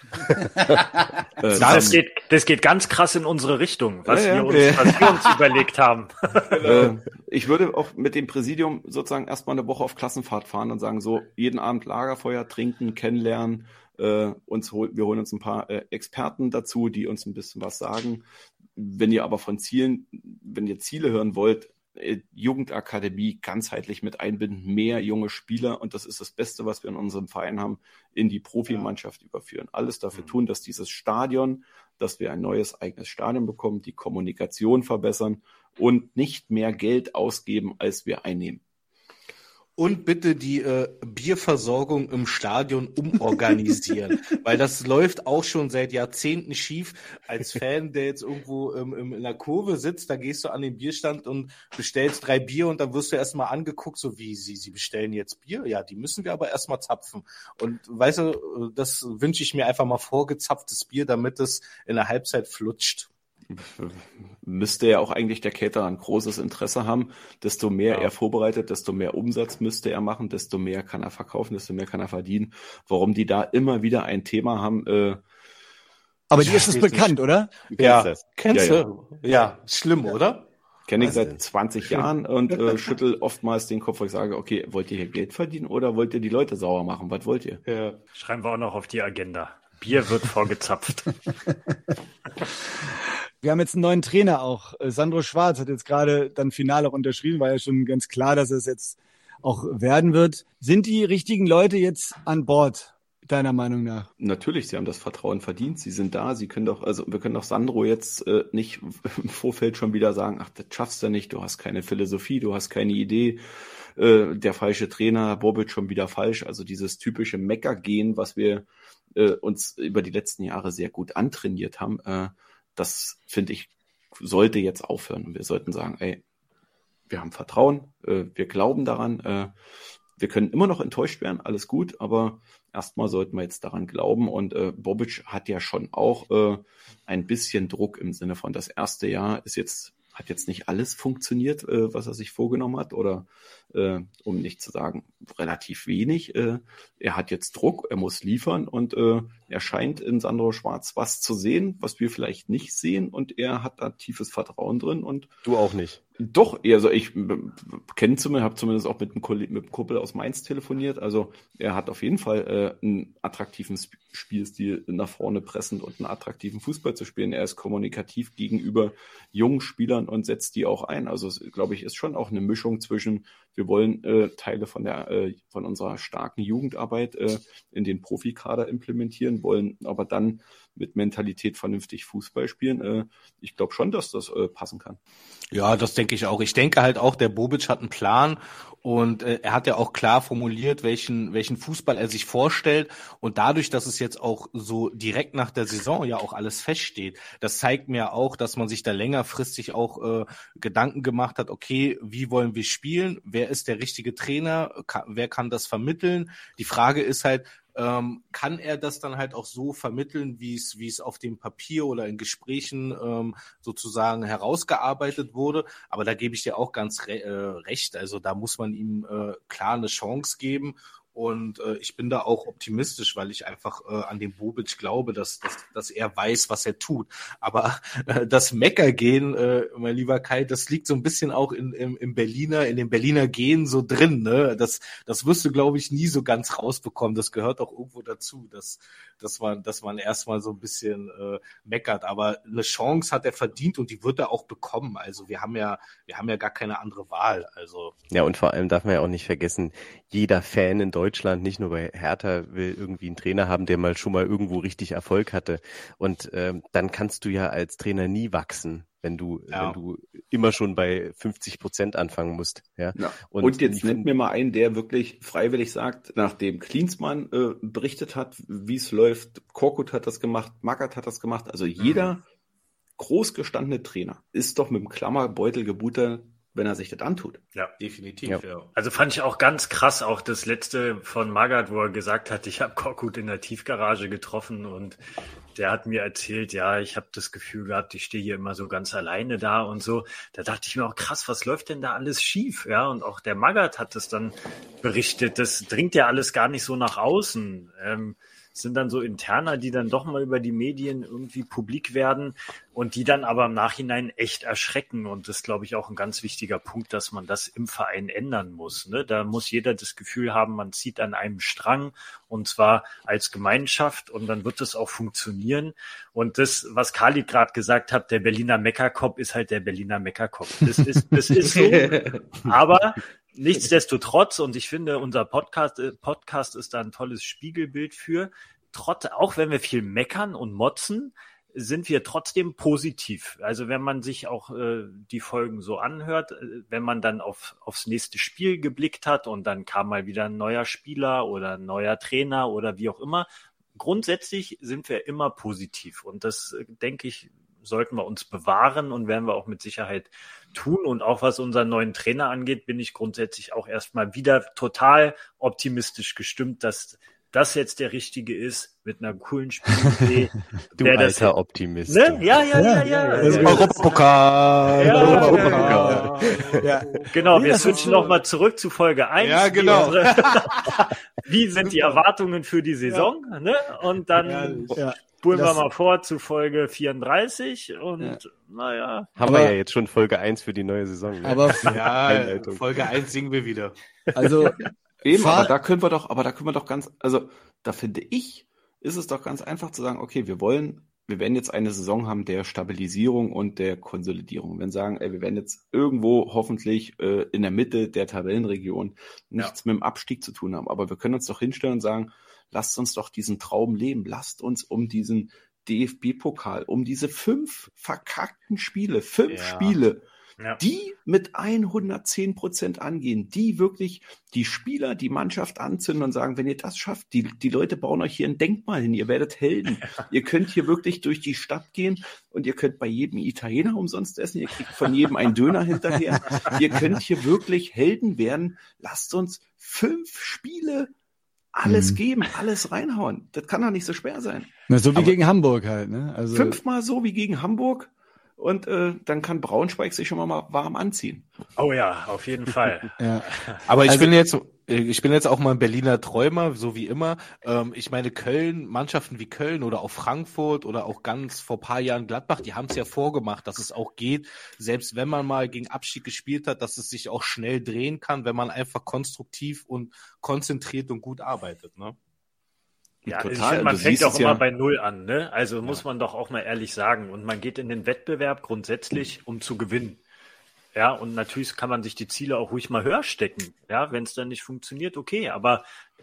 [SPEAKER 5] Das geht ganz krass in unsere Richtung, was wir uns überlegt haben.
[SPEAKER 4] Ich würde auch mit dem Präsidium sozusagen erstmal eine Woche auf Klassenfahrt fahren und sagen, so jeden Abend Lagerfeuer trinken, kennenlernen, wir holen uns ein paar Experten dazu, die uns ein bisschen was sagen. Wenn ihr Ziele hören wollt, Jugendakademie ganzheitlich mit einbinden, mehr junge Spieler, und das ist das Beste, was wir in unserem Verein haben, in die Profimannschaft überführen. Alles dafür tun, dass dieses Stadion, dass wir ein neues eigenes Stadion bekommen, die Kommunikation verbessern und nicht mehr Geld ausgeben, als wir einnehmen.
[SPEAKER 3] Und bitte die Bierversorgung im Stadion umorganisieren, weil das läuft auch schon seit Jahrzehnten schief. Als Fan, der jetzt irgendwo in der Kurve sitzt, da gehst du an den Bierstand und bestellst 3 Bier und dann wirst du erstmal angeguckt, so wie Sie bestellen jetzt Bier? Ja, die müssen wir aber erstmal zapfen. Und weißt du, das wünsche ich mir einfach mal vorgezapftes Bier, damit es in der Halbzeit flutscht.
[SPEAKER 4] Müsste ja auch eigentlich der Caterer ein großes Interesse haben. Desto mehr er vorbereitet, desto mehr Umsatz müsste er machen, desto mehr kann er verkaufen, desto mehr kann er verdienen. Warum die da immer wieder ein Thema haben.
[SPEAKER 1] Aber dir ist es bekannt, oder?
[SPEAKER 3] Kennst du? Ja, schlimm, oder?
[SPEAKER 4] Kenne ich seit 20 Jahren und schüttel oftmals den Kopf, wo ich sage, okay, wollt ihr hier Geld verdienen oder wollt ihr die Leute sauer machen? Was wollt ihr?
[SPEAKER 5] Ja. Schreiben wir auch noch auf die Agenda. Bier wird vorgezapft.
[SPEAKER 1] Wir haben jetzt einen neuen Trainer auch. Sandro Schwarz hat jetzt gerade dann final auch unterschrieben, war ja schon ganz klar, dass es jetzt auch werden wird. Sind die richtigen Leute jetzt an Bord, deiner Meinung nach?
[SPEAKER 4] Natürlich, sie haben das Vertrauen verdient. Sie sind da. Wir können doch Sandro jetzt nicht im Vorfeld schon wieder sagen, ach, das schaffst du nicht, du hast keine Philosophie, du hast keine Idee. Der falsche Trainer, Bobic schon wieder falsch. Also dieses typische Meckergehen, was wir uns über die letzten Jahre sehr gut antrainiert haben, das, finde ich, sollte jetzt aufhören. Und wir sollten sagen, wir haben Vertrauen, wir glauben daran, wir können immer noch enttäuscht werden, alles gut, aber erstmal sollten wir jetzt daran glauben. Und Bobic hat ja schon auch ein bisschen Druck im Sinne von, das erste Jahr hat jetzt nicht alles funktioniert, was er sich vorgenommen hat, oder um nicht zu sagen, relativ wenig. Er hat jetzt Druck, er muss liefern und er scheint in Sandro Schwarz was zu sehen, was wir vielleicht nicht sehen, und er hat da tiefes Vertrauen drin. Und
[SPEAKER 2] Du auch nicht.
[SPEAKER 4] doch, also ich habe zumindest auch mit einem Kumpel aus Mainz telefoniert. Also er hat auf jeden Fall einen attraktiven Spielstil, nach vorne pressend und einen attraktiven Fußball zu spielen. Er ist kommunikativ gegenüber jungen Spielern und setzt die auch ein. Also glaube ich, ist schon auch eine Mischung zwischen, wir wollen Teile von unserer starken Jugendarbeit in den Profikader implementieren, wollen aber dann mit Mentalität vernünftig Fußball spielen. Ich glaube schon, dass das passen kann.
[SPEAKER 3] Ja, das denke ich auch. Ich denke halt auch, der Bobic hat einen Plan und er hat ja auch klar formuliert, welchen Fußball er sich vorstellt. Und dadurch, dass es jetzt auch so direkt nach der Saison ja auch alles feststeht, das zeigt mir auch, dass man sich da längerfristig auch Gedanken gemacht hat, okay, wie wollen wir spielen? Wer ist der richtige Trainer? Wer kann das vermitteln? Die Frage ist halt, kann er das dann halt auch so vermitteln, wie es auf dem Papier oder in Gesprächen sozusagen herausgearbeitet wurde? Aber da gebe ich dir auch ganz recht. Also da muss man ihm klar eine Chance geben. Und ich bin da auch optimistisch, weil ich einfach an den Bobic glaube, dass er weiß, was er tut. Aber das Meckergehen, mein lieber Kai, das liegt so ein bisschen auch in dem Berliner Gen so drin. Ne? Das wirst du, glaube ich, nie so ganz rausbekommen. Das gehört auch irgendwo dazu, dass man erstmal so ein bisschen meckert. Aber eine Chance hat er verdient und die wird er auch bekommen. Also wir haben ja gar keine andere Wahl. Also
[SPEAKER 2] Ja, und vor allem darf man ja auch nicht vergessen, jeder Fan in Deutschland, nicht nur bei Hertha, will irgendwie einen Trainer haben, der schon mal irgendwo richtig Erfolg hatte. Und dann kannst du ja als Trainer nie wachsen, wenn du immer schon bei 50% anfangen musst. Ja.
[SPEAKER 4] Ja. Und jetzt nennt mir mal einen, der wirklich freiwillig sagt, nachdem Klinsmann berichtet hat, wie es läuft, Korkut hat das gemacht, Magath hat das gemacht, also jeder großgestandene Trainer ist doch mit dem Klammerbeutel gebuttert, wenn er sich das antut.
[SPEAKER 5] Ja,
[SPEAKER 3] definitiv.
[SPEAKER 2] Ja.
[SPEAKER 5] Also fand ich auch ganz krass, auch das letzte von Magath, wo er gesagt hat, ich habe Korkut in der Tiefgarage getroffen und der hat mir erzählt, ja, ich habe das Gefühl gehabt, ich stehe hier immer so ganz alleine da und so. Da dachte ich mir auch, krass, was läuft denn da alles schief? Ja, und auch der Magath hat das dann berichtet, das dringt ja alles gar nicht so nach außen. Sind dann so Interner, die dann doch mal über die Medien irgendwie publik werden und die dann aber im Nachhinein echt erschrecken. Und das ist, glaube ich, auch ein ganz wichtiger Punkt, dass man das im Verein ändern muss. Ne? Da muss jeder das Gefühl haben, man zieht an einem Strang und zwar als Gemeinschaft und dann wird es auch funktionieren. Und das, was Khalid gerade gesagt hat, der Berliner Meckerkopf ist halt der Berliner Meckerkopf. Das ist so. Aber nichtsdestotrotz, und ich finde, unser Podcast ist da ein tolles Spiegelbild für, auch wenn wir viel meckern und motzen, sind wir trotzdem positiv. Also wenn man sich auch die Folgen so anhört, wenn man dann aufs nächste Spiel geblickt hat und dann kam mal wieder ein neuer Spieler oder ein neuer Trainer oder wie auch immer, grundsätzlich sind wir immer positiv. Und das, denke ich, sollten wir uns bewahren und werden wir auch mit Sicherheit tun. Und auch was unseren neuen Trainer angeht, bin ich grundsätzlich auch erstmal wieder total optimistisch gestimmt, dass das jetzt der Richtige ist, mit einer coolen Spielidee.
[SPEAKER 2] Du alter Optimist.
[SPEAKER 5] Ne? Ja.
[SPEAKER 3] Europapokal.
[SPEAKER 5] Ja. Genau, wir switchen nochmal zurück zu Folge 1.
[SPEAKER 3] Ja, genau.
[SPEAKER 5] Wie sind die Erwartungen für die Saison? Ja. Ne? Und dann spulen wir mal vor zu Folge 34 und naja.
[SPEAKER 2] Haben wir ja jetzt schon Folge 1 für die neue Saison. Ne?
[SPEAKER 3] Aber Folge 1 singen wir wieder.
[SPEAKER 1] Also
[SPEAKER 4] eben, aber da können wir doch ganz, also da finde ich, ist es doch ganz einfach zu sagen, okay, wir werden jetzt eine Saison haben der Stabilisierung und der Konsolidierung. Wir sagen, wir werden jetzt irgendwo hoffentlich in der Mitte der Tabellenregion nichts mit dem Abstieg zu tun haben. Aber wir können uns doch hinstellen und sagen, lasst uns doch diesen Traum leben. Lasst uns um diesen DFB-Pokal, um diese 5 verkackten Spiele, 5 Spiele, die mit 110% angehen, die wirklich die Spieler, die Mannschaft anzünden und sagen, wenn ihr das schafft, die Leute bauen euch hier ein Denkmal hin, ihr werdet Helden. Ihr könnt hier wirklich durch die Stadt gehen und ihr könnt bei jedem Italiener umsonst essen, ihr kriegt von jedem einen Döner hinterher. Ihr könnt hier wirklich Helden werden. Lasst uns 5 Spiele alles geben, alles reinhauen. Das kann doch nicht so schwer sein.
[SPEAKER 1] Na, so wie gegen Hamburg halt, ne? Also
[SPEAKER 4] 5-mal so wie gegen Hamburg. Und dann kann Braunschweig sich schon mal warm anziehen.
[SPEAKER 5] Oh ja, auf jeden Fall.
[SPEAKER 1] ja.
[SPEAKER 6] Aber ich bin jetzt auch mal ein Berliner Träumer, so wie immer. Ich meine, Mannschaften wie Köln oder auch Frankfurt oder auch ganz vor paar Jahren Gladbach, die haben es ja vorgemacht, dass es auch geht, selbst wenn man mal gegen Abstieg gespielt hat, dass es sich auch schnell drehen kann, wenn man einfach konstruktiv und konzentriert und gut arbeitet, ne?
[SPEAKER 5] Ja,
[SPEAKER 4] Total.
[SPEAKER 5] ich finde, man
[SPEAKER 4] Du
[SPEAKER 5] fängt
[SPEAKER 4] siehst
[SPEAKER 5] auch
[SPEAKER 4] es
[SPEAKER 5] immer
[SPEAKER 4] ja.
[SPEAKER 5] bei Null an, ne? Also muss man doch auch mal ehrlich sagen. Und man geht in den Wettbewerb grundsätzlich, um zu gewinnen. Ja, und natürlich kann man sich die Ziele auch ruhig mal höher stecken. Ja, wenn es dann nicht funktioniert, okay. Aber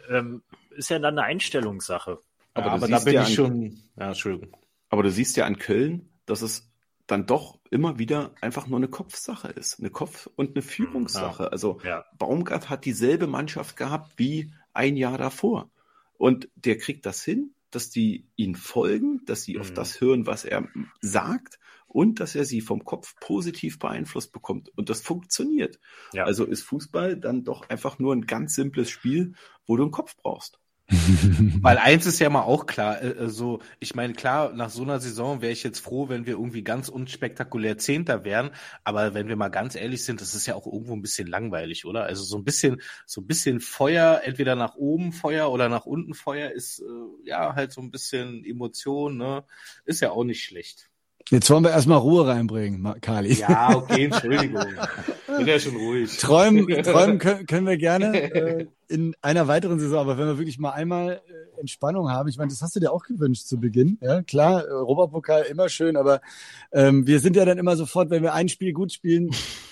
[SPEAKER 5] ist ja dann eine Einstellungssache.
[SPEAKER 4] Aber du
[SPEAKER 6] da
[SPEAKER 4] siehst
[SPEAKER 6] bin
[SPEAKER 4] ja
[SPEAKER 6] ich
[SPEAKER 4] an-
[SPEAKER 6] schon, ja, Entschuldigung.
[SPEAKER 4] Aber du siehst ja an Köln, dass es dann doch immer wieder einfach nur eine Kopfsache ist. Eine Kopf- und eine Führungssache. Also
[SPEAKER 5] Ja.
[SPEAKER 4] Baumgart hat dieselbe Mannschaft gehabt wie ein Jahr davor. Und der kriegt das hin, dass die ihn folgen, dass sie auf das hören, was er sagt und dass er sie vom Kopf positiv beeinflusst bekommt. Und das funktioniert.
[SPEAKER 5] Ja.
[SPEAKER 4] Also ist Fußball dann doch einfach nur ein ganz simples Spiel, wo du einen Kopf brauchst.
[SPEAKER 6] Weil eins ist ja mal auch klar, ich meine, klar, nach so einer Saison wäre ich jetzt froh, wenn wir irgendwie ganz unspektakulär Zehnter wären, aber wenn wir mal ganz ehrlich sind, das ist ja auch irgendwo ein bisschen langweilig, oder? Also so ein bisschen Feuer, entweder nach oben Feuer oder nach unten Feuer ist ja halt so ein bisschen Emotion, ne? Ist ja auch nicht schlecht.
[SPEAKER 1] Jetzt wollen wir erstmal Ruhe reinbringen, Kali.
[SPEAKER 6] Ja, okay, Entschuldigung. Bin ja schon ruhig.
[SPEAKER 1] Träumen können wir gerne in einer weiteren Saison, aber wenn wir wirklich mal einmal Entspannung haben, ich meine, das hast du dir auch gewünscht zu Beginn, ja klar, Europapokal immer schön, aber wir sind ja dann immer sofort, wenn wir ein Spiel gut spielen,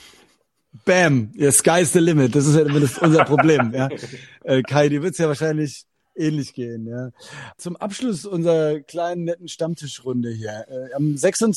[SPEAKER 1] bam, yeah, sky's the limit, das ist ja immer unser Problem, ja. Kai, dir wird's ja wahrscheinlich ähnlich gehen, ja. Zum Abschluss unserer kleinen, netten Stammtischrunde hier. Am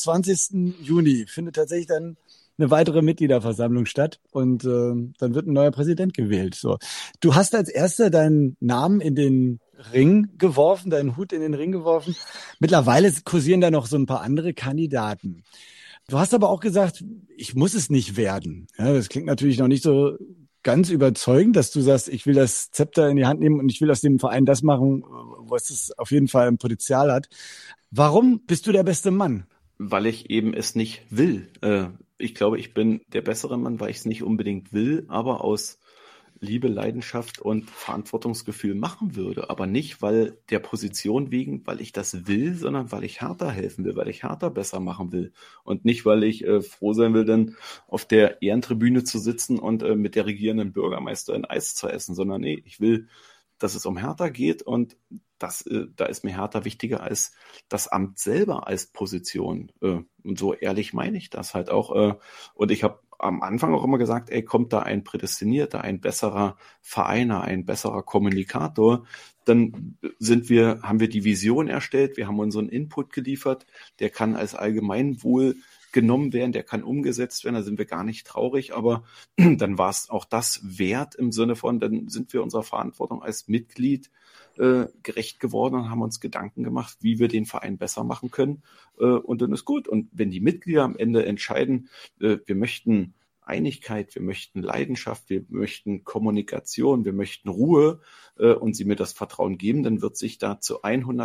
[SPEAKER 1] 26. Juni findet tatsächlich dann eine weitere Mitgliederversammlung statt und dann wird ein neuer Präsident gewählt. So, du hast als Erster deinen Namen in den Ring geworfen, deinen Hut in den Ring geworfen. Mittlerweile kursieren da noch so ein paar andere Kandidaten. Du hast aber auch gesagt, ich muss es nicht werden. Ja, das klingt natürlich noch nicht so ganz überzeugend, dass du sagst, ich will das Zepter in die Hand nehmen und ich will aus dem Verein das machen, was es auf jeden Fall ein Potenzial hat. Warum bist du der beste Mann?
[SPEAKER 4] Weil ich eben es nicht will. Ich glaube, ich bin der bessere Mann, weil ich es nicht unbedingt will, aber aus Liebe, Leidenschaft und Verantwortungsgefühl machen würde. Aber nicht, weil der Position wegen, weil ich das will, sondern weil ich Hertha helfen will, weil ich Hertha besser machen will. Und nicht, weil ich froh sein will, dann auf der Ehrentribüne zu sitzen und mit der regierenden Bürgermeister ein Eis zu essen, sondern nee, ich will, dass es um Hertha geht und da ist mir Hertha wichtiger als das Amt selber als Position. Und so ehrlich meine ich das halt auch. Und ich habe am Anfang auch immer gesagt, kommt da ein Prädestinierter, ein besserer Vereiner, ein besserer Kommunikator, dann haben wir die Vision erstellt, wir haben unseren Input geliefert, der kann als Allgemeinwohl genommen werden, der kann umgesetzt werden, da sind wir gar nicht traurig, aber dann war es auch das wert im Sinne von, dann sind wir unserer Verantwortung als Mitglied gerecht geworden und haben uns Gedanken gemacht, wie wir den Verein besser machen können und dann ist gut. Und wenn die Mitglieder am Ende entscheiden, wir möchten Einigkeit, wir möchten Leidenschaft, wir möchten Kommunikation, wir möchten Ruhe und sie mir das Vertrauen geben, dann wird sich da zu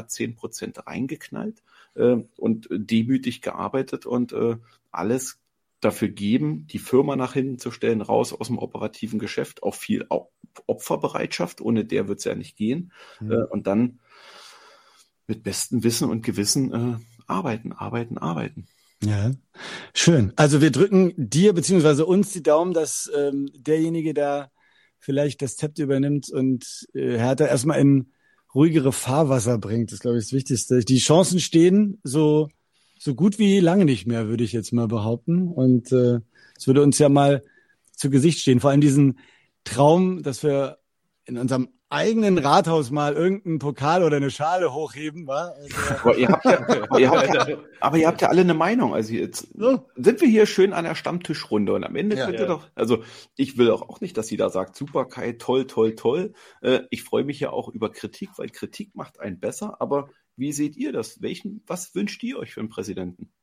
[SPEAKER 4] 110% reingeknallt und demütig gearbeitet und alles dafür geben, die Firma nach hinten zu stellen, raus aus dem operativen Geschäft, auch viel Opferbereitschaft, ohne der wird es ja nicht gehen. Und dann mit bestem Wissen und Gewissen arbeiten.
[SPEAKER 1] Ja, schön. Also wir drücken dir beziehungsweise uns die Daumen, dass derjenige da vielleicht das Zepter übernimmt und Hertha erstmal in ruhigere Fahrwasser bringt. Das ist, glaube ich, das Wichtigste. Die Chancen stehen so gut wie lange nicht mehr, würde ich jetzt mal behaupten. Und es würde uns ja mal zu Gesicht stehen. Vor allem diesen Traum, dass wir in unserem eigenen Rathaus mal irgendeinen Pokal oder eine Schale hochheben, war.
[SPEAKER 4] Aber ihr habt ja alle eine Meinung. Also jetzt sind wir hier schön an der Stammtischrunde und am Ende könnt ihr doch, also ich will auch nicht, dass jeder sagt, super Kai, toll, toll, toll. Ich freue mich ja auch über Kritik, weil Kritik macht einen besser. Aber wie seht ihr das? Was wünscht ihr euch für einen Präsidenten?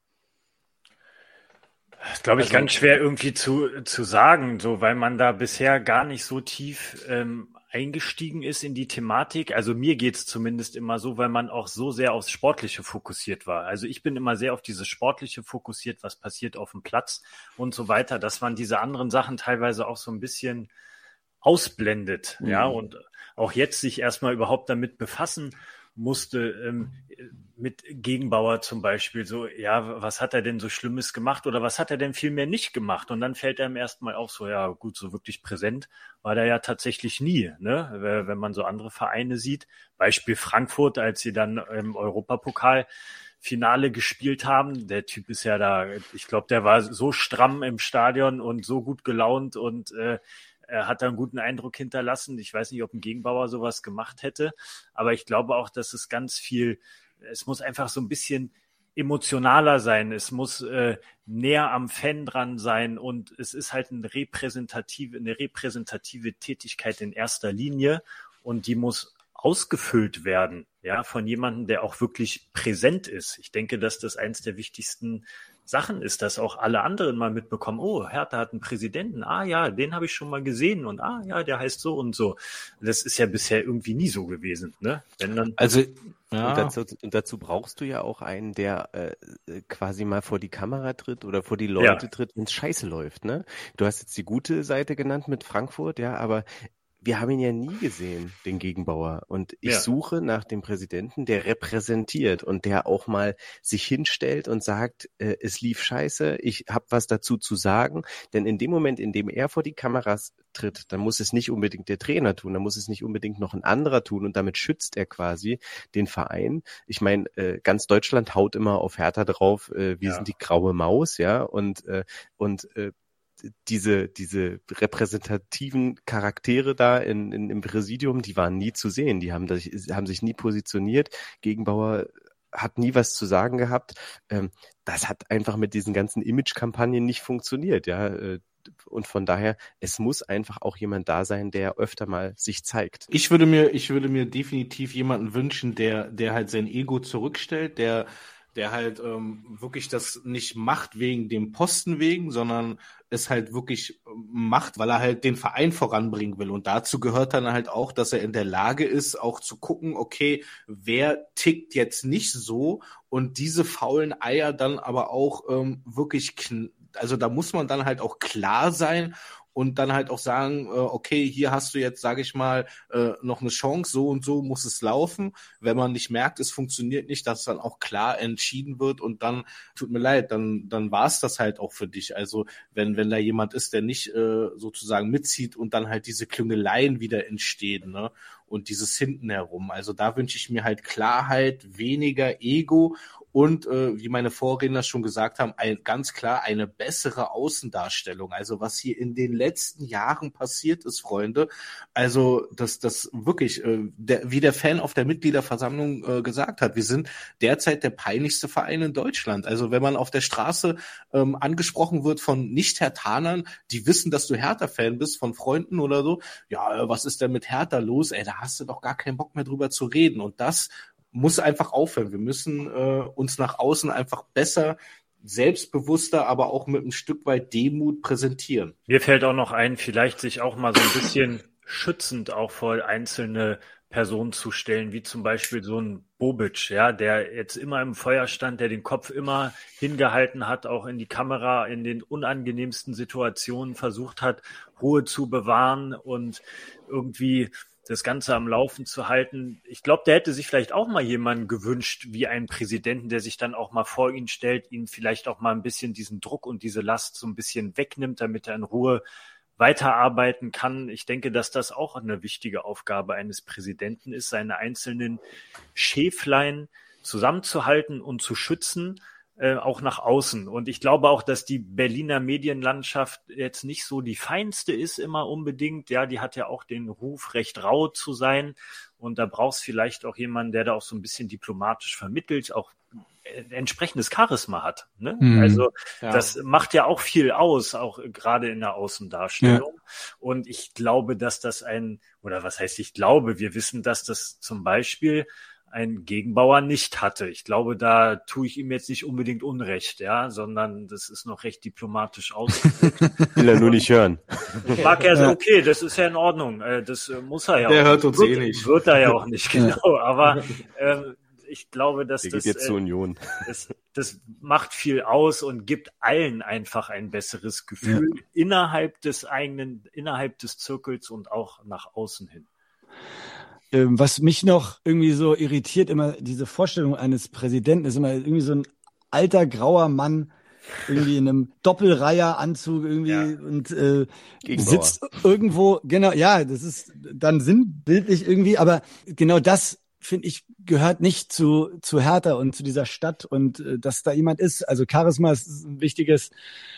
[SPEAKER 5] Das glaube ich ganz schwer irgendwie zu sagen, so, weil man da bisher gar nicht so tief eingestiegen ist in die Thematik. Also mir geht's zumindest immer so, weil man auch so sehr aufs Sportliche fokussiert war. Also ich bin immer sehr auf dieses Sportliche fokussiert, was passiert auf dem Platz und so weiter, dass man diese anderen Sachen teilweise auch so ein bisschen ausblendet, ja, und auch jetzt sich erstmal überhaupt damit befassen musste, mit Gegenbauer zum Beispiel, so, ja, was hat er denn so Schlimmes gemacht oder was hat er denn vielmehr nicht gemacht? Und dann fällt einem erstmal auf, so, ja, gut, so wirklich präsent war der ja tatsächlich nie, ne? Wenn man so andere Vereine sieht. Beispiel Frankfurt, als sie dann im Europapokal-Finale gespielt haben. Der Typ ist ja da, ich glaube, der war so stramm im Stadion und so gut gelaunt und er hat da einen guten Eindruck hinterlassen. Ich weiß nicht, ob ein Gegenbauer sowas gemacht hätte, aber ich glaube auch, dass es ganz viel, es muss einfach so ein bisschen emotionaler sein, es muss näher am Fan dran sein und es ist halt eine repräsentative Tätigkeit in erster Linie und die muss ausgefüllt werden, ja, von jemandem, der auch wirklich präsent ist. Ich denke, dass das eins der wichtigsten Sachen ist, dass auch alle anderen mal mitbekommen, oh, Hertha hat einen Präsidenten, ah ja, den habe ich schon mal gesehen und ah ja, der heißt so und so. Das ist ja bisher irgendwie nie so gewesen, ne? Wenn dann
[SPEAKER 6] Also
[SPEAKER 2] und dazu brauchst du ja auch einen, der quasi mal vor die Kamera tritt oder vor die Leute tritt, wenn es scheiße läuft, ne? Du hast jetzt die gute Seite genannt mit Frankfurt, ja, aber wir haben ihn ja nie gesehen, den Gegenbauer. Und ich suche nach dem Präsidenten, der repräsentiert und der auch mal sich hinstellt und sagt, es lief scheiße, ich habe was dazu zu sagen. Denn in dem Moment, in dem er vor die Kameras tritt, dann muss es nicht unbedingt der Trainer tun, dann muss es nicht unbedingt noch ein anderer tun und damit schützt er quasi den Verein. Ich meine, ganz Deutschland haut immer auf Hertha drauf, wir sind die graue Maus, ja, und diese repräsentativen Charaktere da im Präsidium, die waren nie zu sehen. Die haben sich nie positioniert. Gegenbauer hat nie was zu sagen gehabt. Das hat einfach mit diesen ganzen Image-Kampagnen nicht funktioniert, ja. Und von daher, es muss einfach auch jemand da sein, der öfter mal sich zeigt.
[SPEAKER 6] Ich würde mir definitiv jemanden wünschen, der halt sein Ego zurückstellt, der halt wirklich das nicht macht wegen dem Posten wegen, sondern es halt wirklich macht, weil er halt den Verein voranbringen will. Und dazu gehört dann halt auch, dass er in der Lage ist, auch zu gucken, okay, wer tickt jetzt nicht so und diese faulen Eier dann aber auch wirklich, also da muss man dann halt auch klar sein und dann halt auch sagen, okay, hier hast du jetzt, sage ich mal, noch eine Chance, so und so muss es laufen. Wenn man nicht merkt, es funktioniert nicht, dass dann auch klar entschieden wird und dann, tut mir leid, dann war es das halt auch für dich. Also wenn da jemand ist, der nicht sozusagen mitzieht und dann halt diese Klüngeleien wieder entstehen, ne? Und dieses hinten herum. Also da wünsche ich mir halt Klarheit, weniger Ego und wie meine Vorredner schon gesagt haben, ganz klar eine bessere Außendarstellung. Also was hier in den letzten Jahren passiert ist, Freunde, also das wirklich, wie der Fan auf der Mitgliederversammlung gesagt hat, wir sind derzeit der peinlichste Verein in Deutschland. Also wenn man auf der Straße angesprochen wird von Nicht-Herthanern, die wissen, dass du Hertha-Fan bist, von Freunden oder so, ja, was ist denn mit Hertha los? Ey, da hast du doch gar keinen Bock mehr drüber zu reden. Und das muss einfach aufhören. Wir müssen uns nach außen einfach besser, selbstbewusster, aber auch mit ein Stück weit Demut präsentieren.
[SPEAKER 5] Mir fällt auch noch ein, vielleicht sich auch mal so ein bisschen schützend auch vor einzelne Personen zu stellen, wie zum Beispiel so ein Bobic, ja, der jetzt immer im Feuer stand, der den Kopf immer hingehalten hat, auch in die Kamera, in den unangenehmsten Situationen versucht hat, Ruhe zu bewahren und irgendwie das Ganze am Laufen zu halten. Ich glaube, der hätte sich vielleicht auch mal jemanden gewünscht, wie einen Präsidenten, der sich dann auch mal vor ihn stellt, ihm vielleicht auch mal ein bisschen diesen Druck und diese Last so ein bisschen wegnimmt, damit er in Ruhe weiterarbeiten kann. Ich denke, dass das auch eine wichtige Aufgabe eines Präsidenten ist, seine einzelnen Schäflein zusammenzuhalten und zu schützen. auch nach außen. Und ich glaube auch, dass die Berliner Medienlandschaft jetzt nicht so die feinste ist immer unbedingt. Ja, die hat ja auch den Ruf, recht rau zu sein. Und da brauchst vielleicht auch jemanden, der da auch so ein bisschen diplomatisch vermittelt, auch entsprechendes Charisma hat. Ne? Also das macht ja auch viel aus, auch gerade in der Außendarstellung. Ja. Und ich glaube, dass das wir wissen, dass das zum Beispiel ein Gegenbauer nicht hatte. Ich glaube, da tue ich ihm jetzt nicht unbedingt Unrecht, ja, sondern das ist noch recht diplomatisch ausgedrückt.
[SPEAKER 2] Will er nur nicht hören.
[SPEAKER 5] Mag er so, okay, das ist ja in Ordnung. Das muss er ja
[SPEAKER 6] Der
[SPEAKER 5] auch. Der
[SPEAKER 6] hört uns nicht.
[SPEAKER 5] Wird er ja auch nicht, genau. Aber ich glaube, dass
[SPEAKER 2] der geht jetzt zur Union.
[SPEAKER 5] Das macht viel aus und gibt allen einfach ein besseres Gefühl innerhalb des Zirkels und auch nach außen hin.
[SPEAKER 1] Was mich noch irgendwie so irritiert, immer diese Vorstellung eines Präsidenten, ist immer irgendwie so ein alter, grauer Mann, irgendwie in einem Doppelreiheranzug irgendwie und sitzt irgendwo, genau, ja, das ist dann sinnbildlich irgendwie, aber genau das, finde ich, gehört nicht zu Hertha und zu dieser Stadt und dass da jemand ist. Also Charisma ist ein wichtiges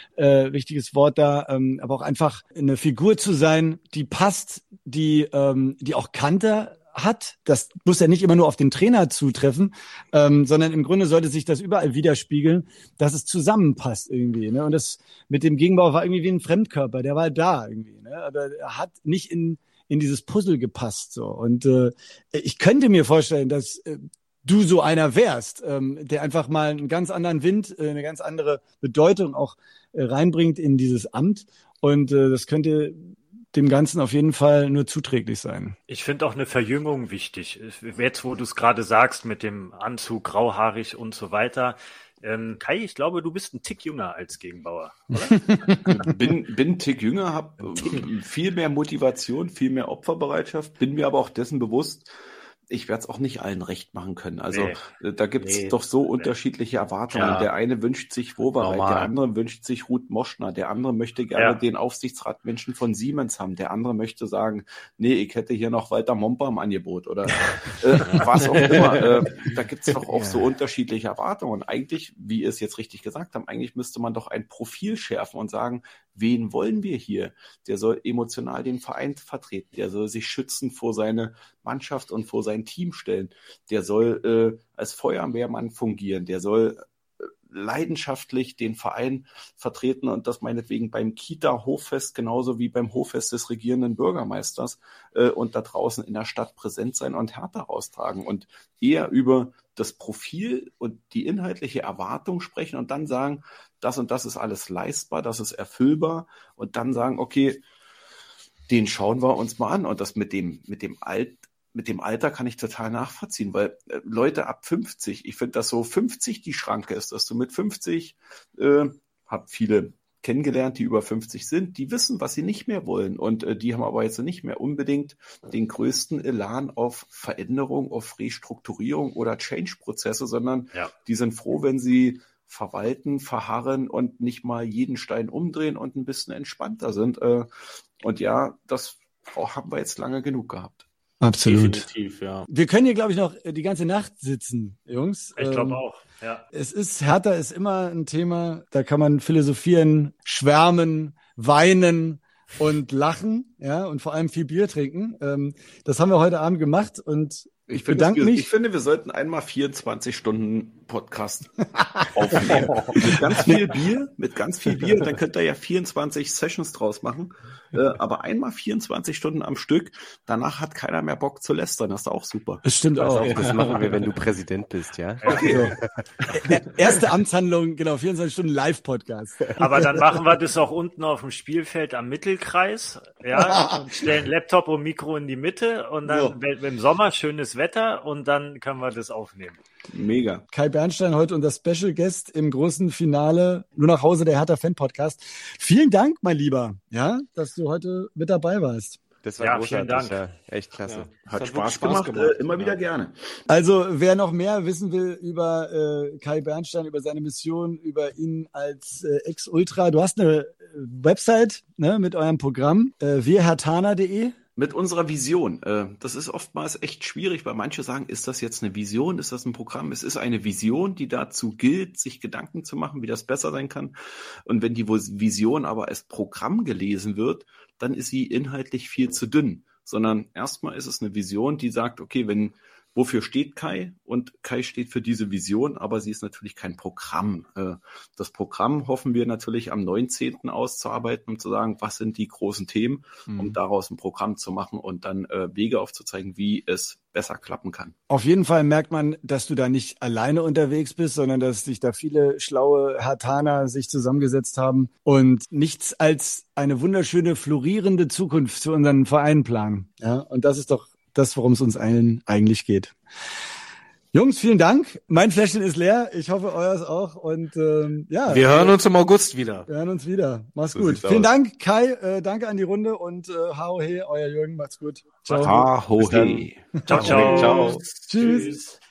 [SPEAKER 1] Wort da, aber auch einfach eine Figur zu sein, die passt, die auch Kanter hat. Das muss ja nicht immer nur auf den Trainer zutreffen, sondern im Grunde sollte sich das überall widerspiegeln, dass es zusammenpasst irgendwie. Ne? Und das mit dem Gegenbau war irgendwie wie ein Fremdkörper, der war da irgendwie. Ne? Aber er hat nicht in dieses Puzzle gepasst. So. Und ich könnte mir vorstellen, dass du so einer wärst, der einfach mal einen ganz anderen Wind, eine ganz andere Bedeutung auch reinbringt in dieses Amt. Und das könnte dem Ganzen auf jeden Fall nur zuträglich sein.
[SPEAKER 5] Ich finde auch eine Verjüngung wichtig. Jetzt, wo du es gerade sagst, mit dem Anzug, grauhaarig und so weiter. Kai, ich glaube, du bist ein Tick jünger als Gegenbauer, oder?
[SPEAKER 4] Bin ein Tick jünger, habe viel mehr Motivation, viel mehr Opferbereitschaft, bin mir aber auch dessen bewusst, ich werde es auch nicht allen recht machen können. Also da gibt's doch so unterschiedliche Erwartungen. Ja. Der eine wünscht sich Wowereit, der andere wünscht sich Ruth Moschner, der andere möchte gerne den Aufsichtsratmenschen von Siemens haben, der andere möchte sagen, nee, ich hätte hier noch Walter Momper im Angebot oder was auch immer. Da gibt's doch auch so unterschiedliche Erwartungen. Und eigentlich, wie ihr es jetzt richtig gesagt haben, eigentlich müsste man doch ein Profil schärfen und sagen, wen wollen wir hier? Der soll emotional den Verein vertreten, der soll sich schützen vor seine Mannschaft und vor sein Team stellen, der soll als Feuerwehrmann fungieren, der soll leidenschaftlich den Verein vertreten und das meinetwegen beim Kita-Hochfest genauso wie beim Hochfest des regierenden Bürgermeisters und da draußen in der Stadt präsent sein und Hertha austragen und eher über das Profil und die inhaltliche Erwartung sprechen und dann sagen, das und das ist alles leistbar, das ist erfüllbar und dann sagen, okay, den schauen wir uns mal an und das mit dem Alter kann ich total nachvollziehen, weil Leute ab 50, ich finde, dass so 50 die Schranke ist, dass du mit 50, hab viele kennengelernt, die über 50 sind, die wissen, was sie nicht mehr wollen und die haben aber jetzt nicht mehr unbedingt den größten Elan auf Veränderung, auf Restrukturierung oder Change-Prozesse, sondern die sind froh, wenn sie verwalten, verharren und nicht mal jeden Stein umdrehen und ein bisschen entspannter sind. Und ja, das haben wir jetzt lange genug gehabt.
[SPEAKER 1] Absolut.
[SPEAKER 6] Definitiv, ja.
[SPEAKER 1] Wir können hier, glaube ich, noch die ganze Nacht sitzen, Jungs.
[SPEAKER 5] Ich glaube auch, ja.
[SPEAKER 1] Hertha ist immer ein Thema, da kann man philosophieren, schwärmen, weinen und lachen, ja, und vor allem viel Bier trinken. Das haben wir heute Abend gemacht und ich bedanke mich.
[SPEAKER 4] Ich finde, wir sollten einmal 24 Stunden Podcast aufnehmen. mit ganz viel Bier, dann könnt ihr ja 24 Sessions draus machen. Aber einmal 24 Stunden am Stück, danach hat keiner mehr Bock zu lästern. Das ist auch super.
[SPEAKER 1] Das stimmt auch.
[SPEAKER 2] Das machen wir, wenn du Präsident bist, ja?
[SPEAKER 1] Okay. Erste Amtshandlung, genau, 24 Stunden Live-Podcast.
[SPEAKER 5] Aber dann machen wir das auch unten auf dem Spielfeld am Mittelkreis, ja, und stellen Laptop und Mikro in die Mitte und dann im Sommer schönes Wetter und dann können wir das aufnehmen.
[SPEAKER 4] Mega.
[SPEAKER 1] Kai Bernstein heute unser Special Guest im großen Finale Nur nach Hause, der Hertha Fan Podcast. Vielen Dank, mein Lieber, ja, dass du heute mit dabei warst.
[SPEAKER 2] Das war großartig,
[SPEAKER 5] vielen Dank.
[SPEAKER 2] Ja, echt klasse.
[SPEAKER 4] Ja, hat Spaß gemacht. Immer wieder gerne.
[SPEAKER 1] Also wer noch mehr wissen will über Kai Bernstein, über seine Mission, über ihn als Ex-Ultra, du hast eine Website, ne, mit eurem Programm, wirhertaner.de.
[SPEAKER 4] mit unserer Vision. Das ist oftmals echt schwierig, weil manche sagen, ist das jetzt eine Vision, ist das ein Programm? Es ist eine Vision, die dazu gilt, sich Gedanken zu machen, wie das besser sein kann. Und wenn die Vision aber als Programm gelesen wird, dann ist sie inhaltlich viel zu dünn. Sondern erstmal ist es eine Vision, die sagt, okay, wofür steht Kai? Und Kai steht für diese Vision, aber sie ist natürlich kein Programm. Das Programm hoffen wir natürlich am 19. auszuarbeiten, um zu sagen, was sind die großen Themen, um daraus ein Programm zu machen und dann Wege aufzuzeigen, wie es besser klappen kann.
[SPEAKER 1] Auf jeden Fall merkt man, dass du da nicht alleine unterwegs bist, sondern dass sich da viele schlaue Herthaner sich zusammengesetzt haben und nichts als eine wunderschöne, florierende Zukunft für unseren Verein planen. Ja, und das ist doch das, worum es uns allen eigentlich geht. Jungs, vielen Dank. Mein Fläschchen ist leer. Ich hoffe, euers auch. Und ja.
[SPEAKER 6] Wir hören uns im August wieder.
[SPEAKER 1] Wir hören uns wieder. Mach's
[SPEAKER 4] So
[SPEAKER 1] gut.
[SPEAKER 4] sieht's
[SPEAKER 1] Vielen
[SPEAKER 4] aus.
[SPEAKER 1] Dank, Kai. Danke an die Runde und hau he, euer Jürgen. Macht's gut. Ciao.
[SPEAKER 4] Ha, ho,
[SPEAKER 2] Bis dann.
[SPEAKER 4] hey.
[SPEAKER 5] Ciao, ciao.
[SPEAKER 6] Ciao.
[SPEAKER 1] Tschüss.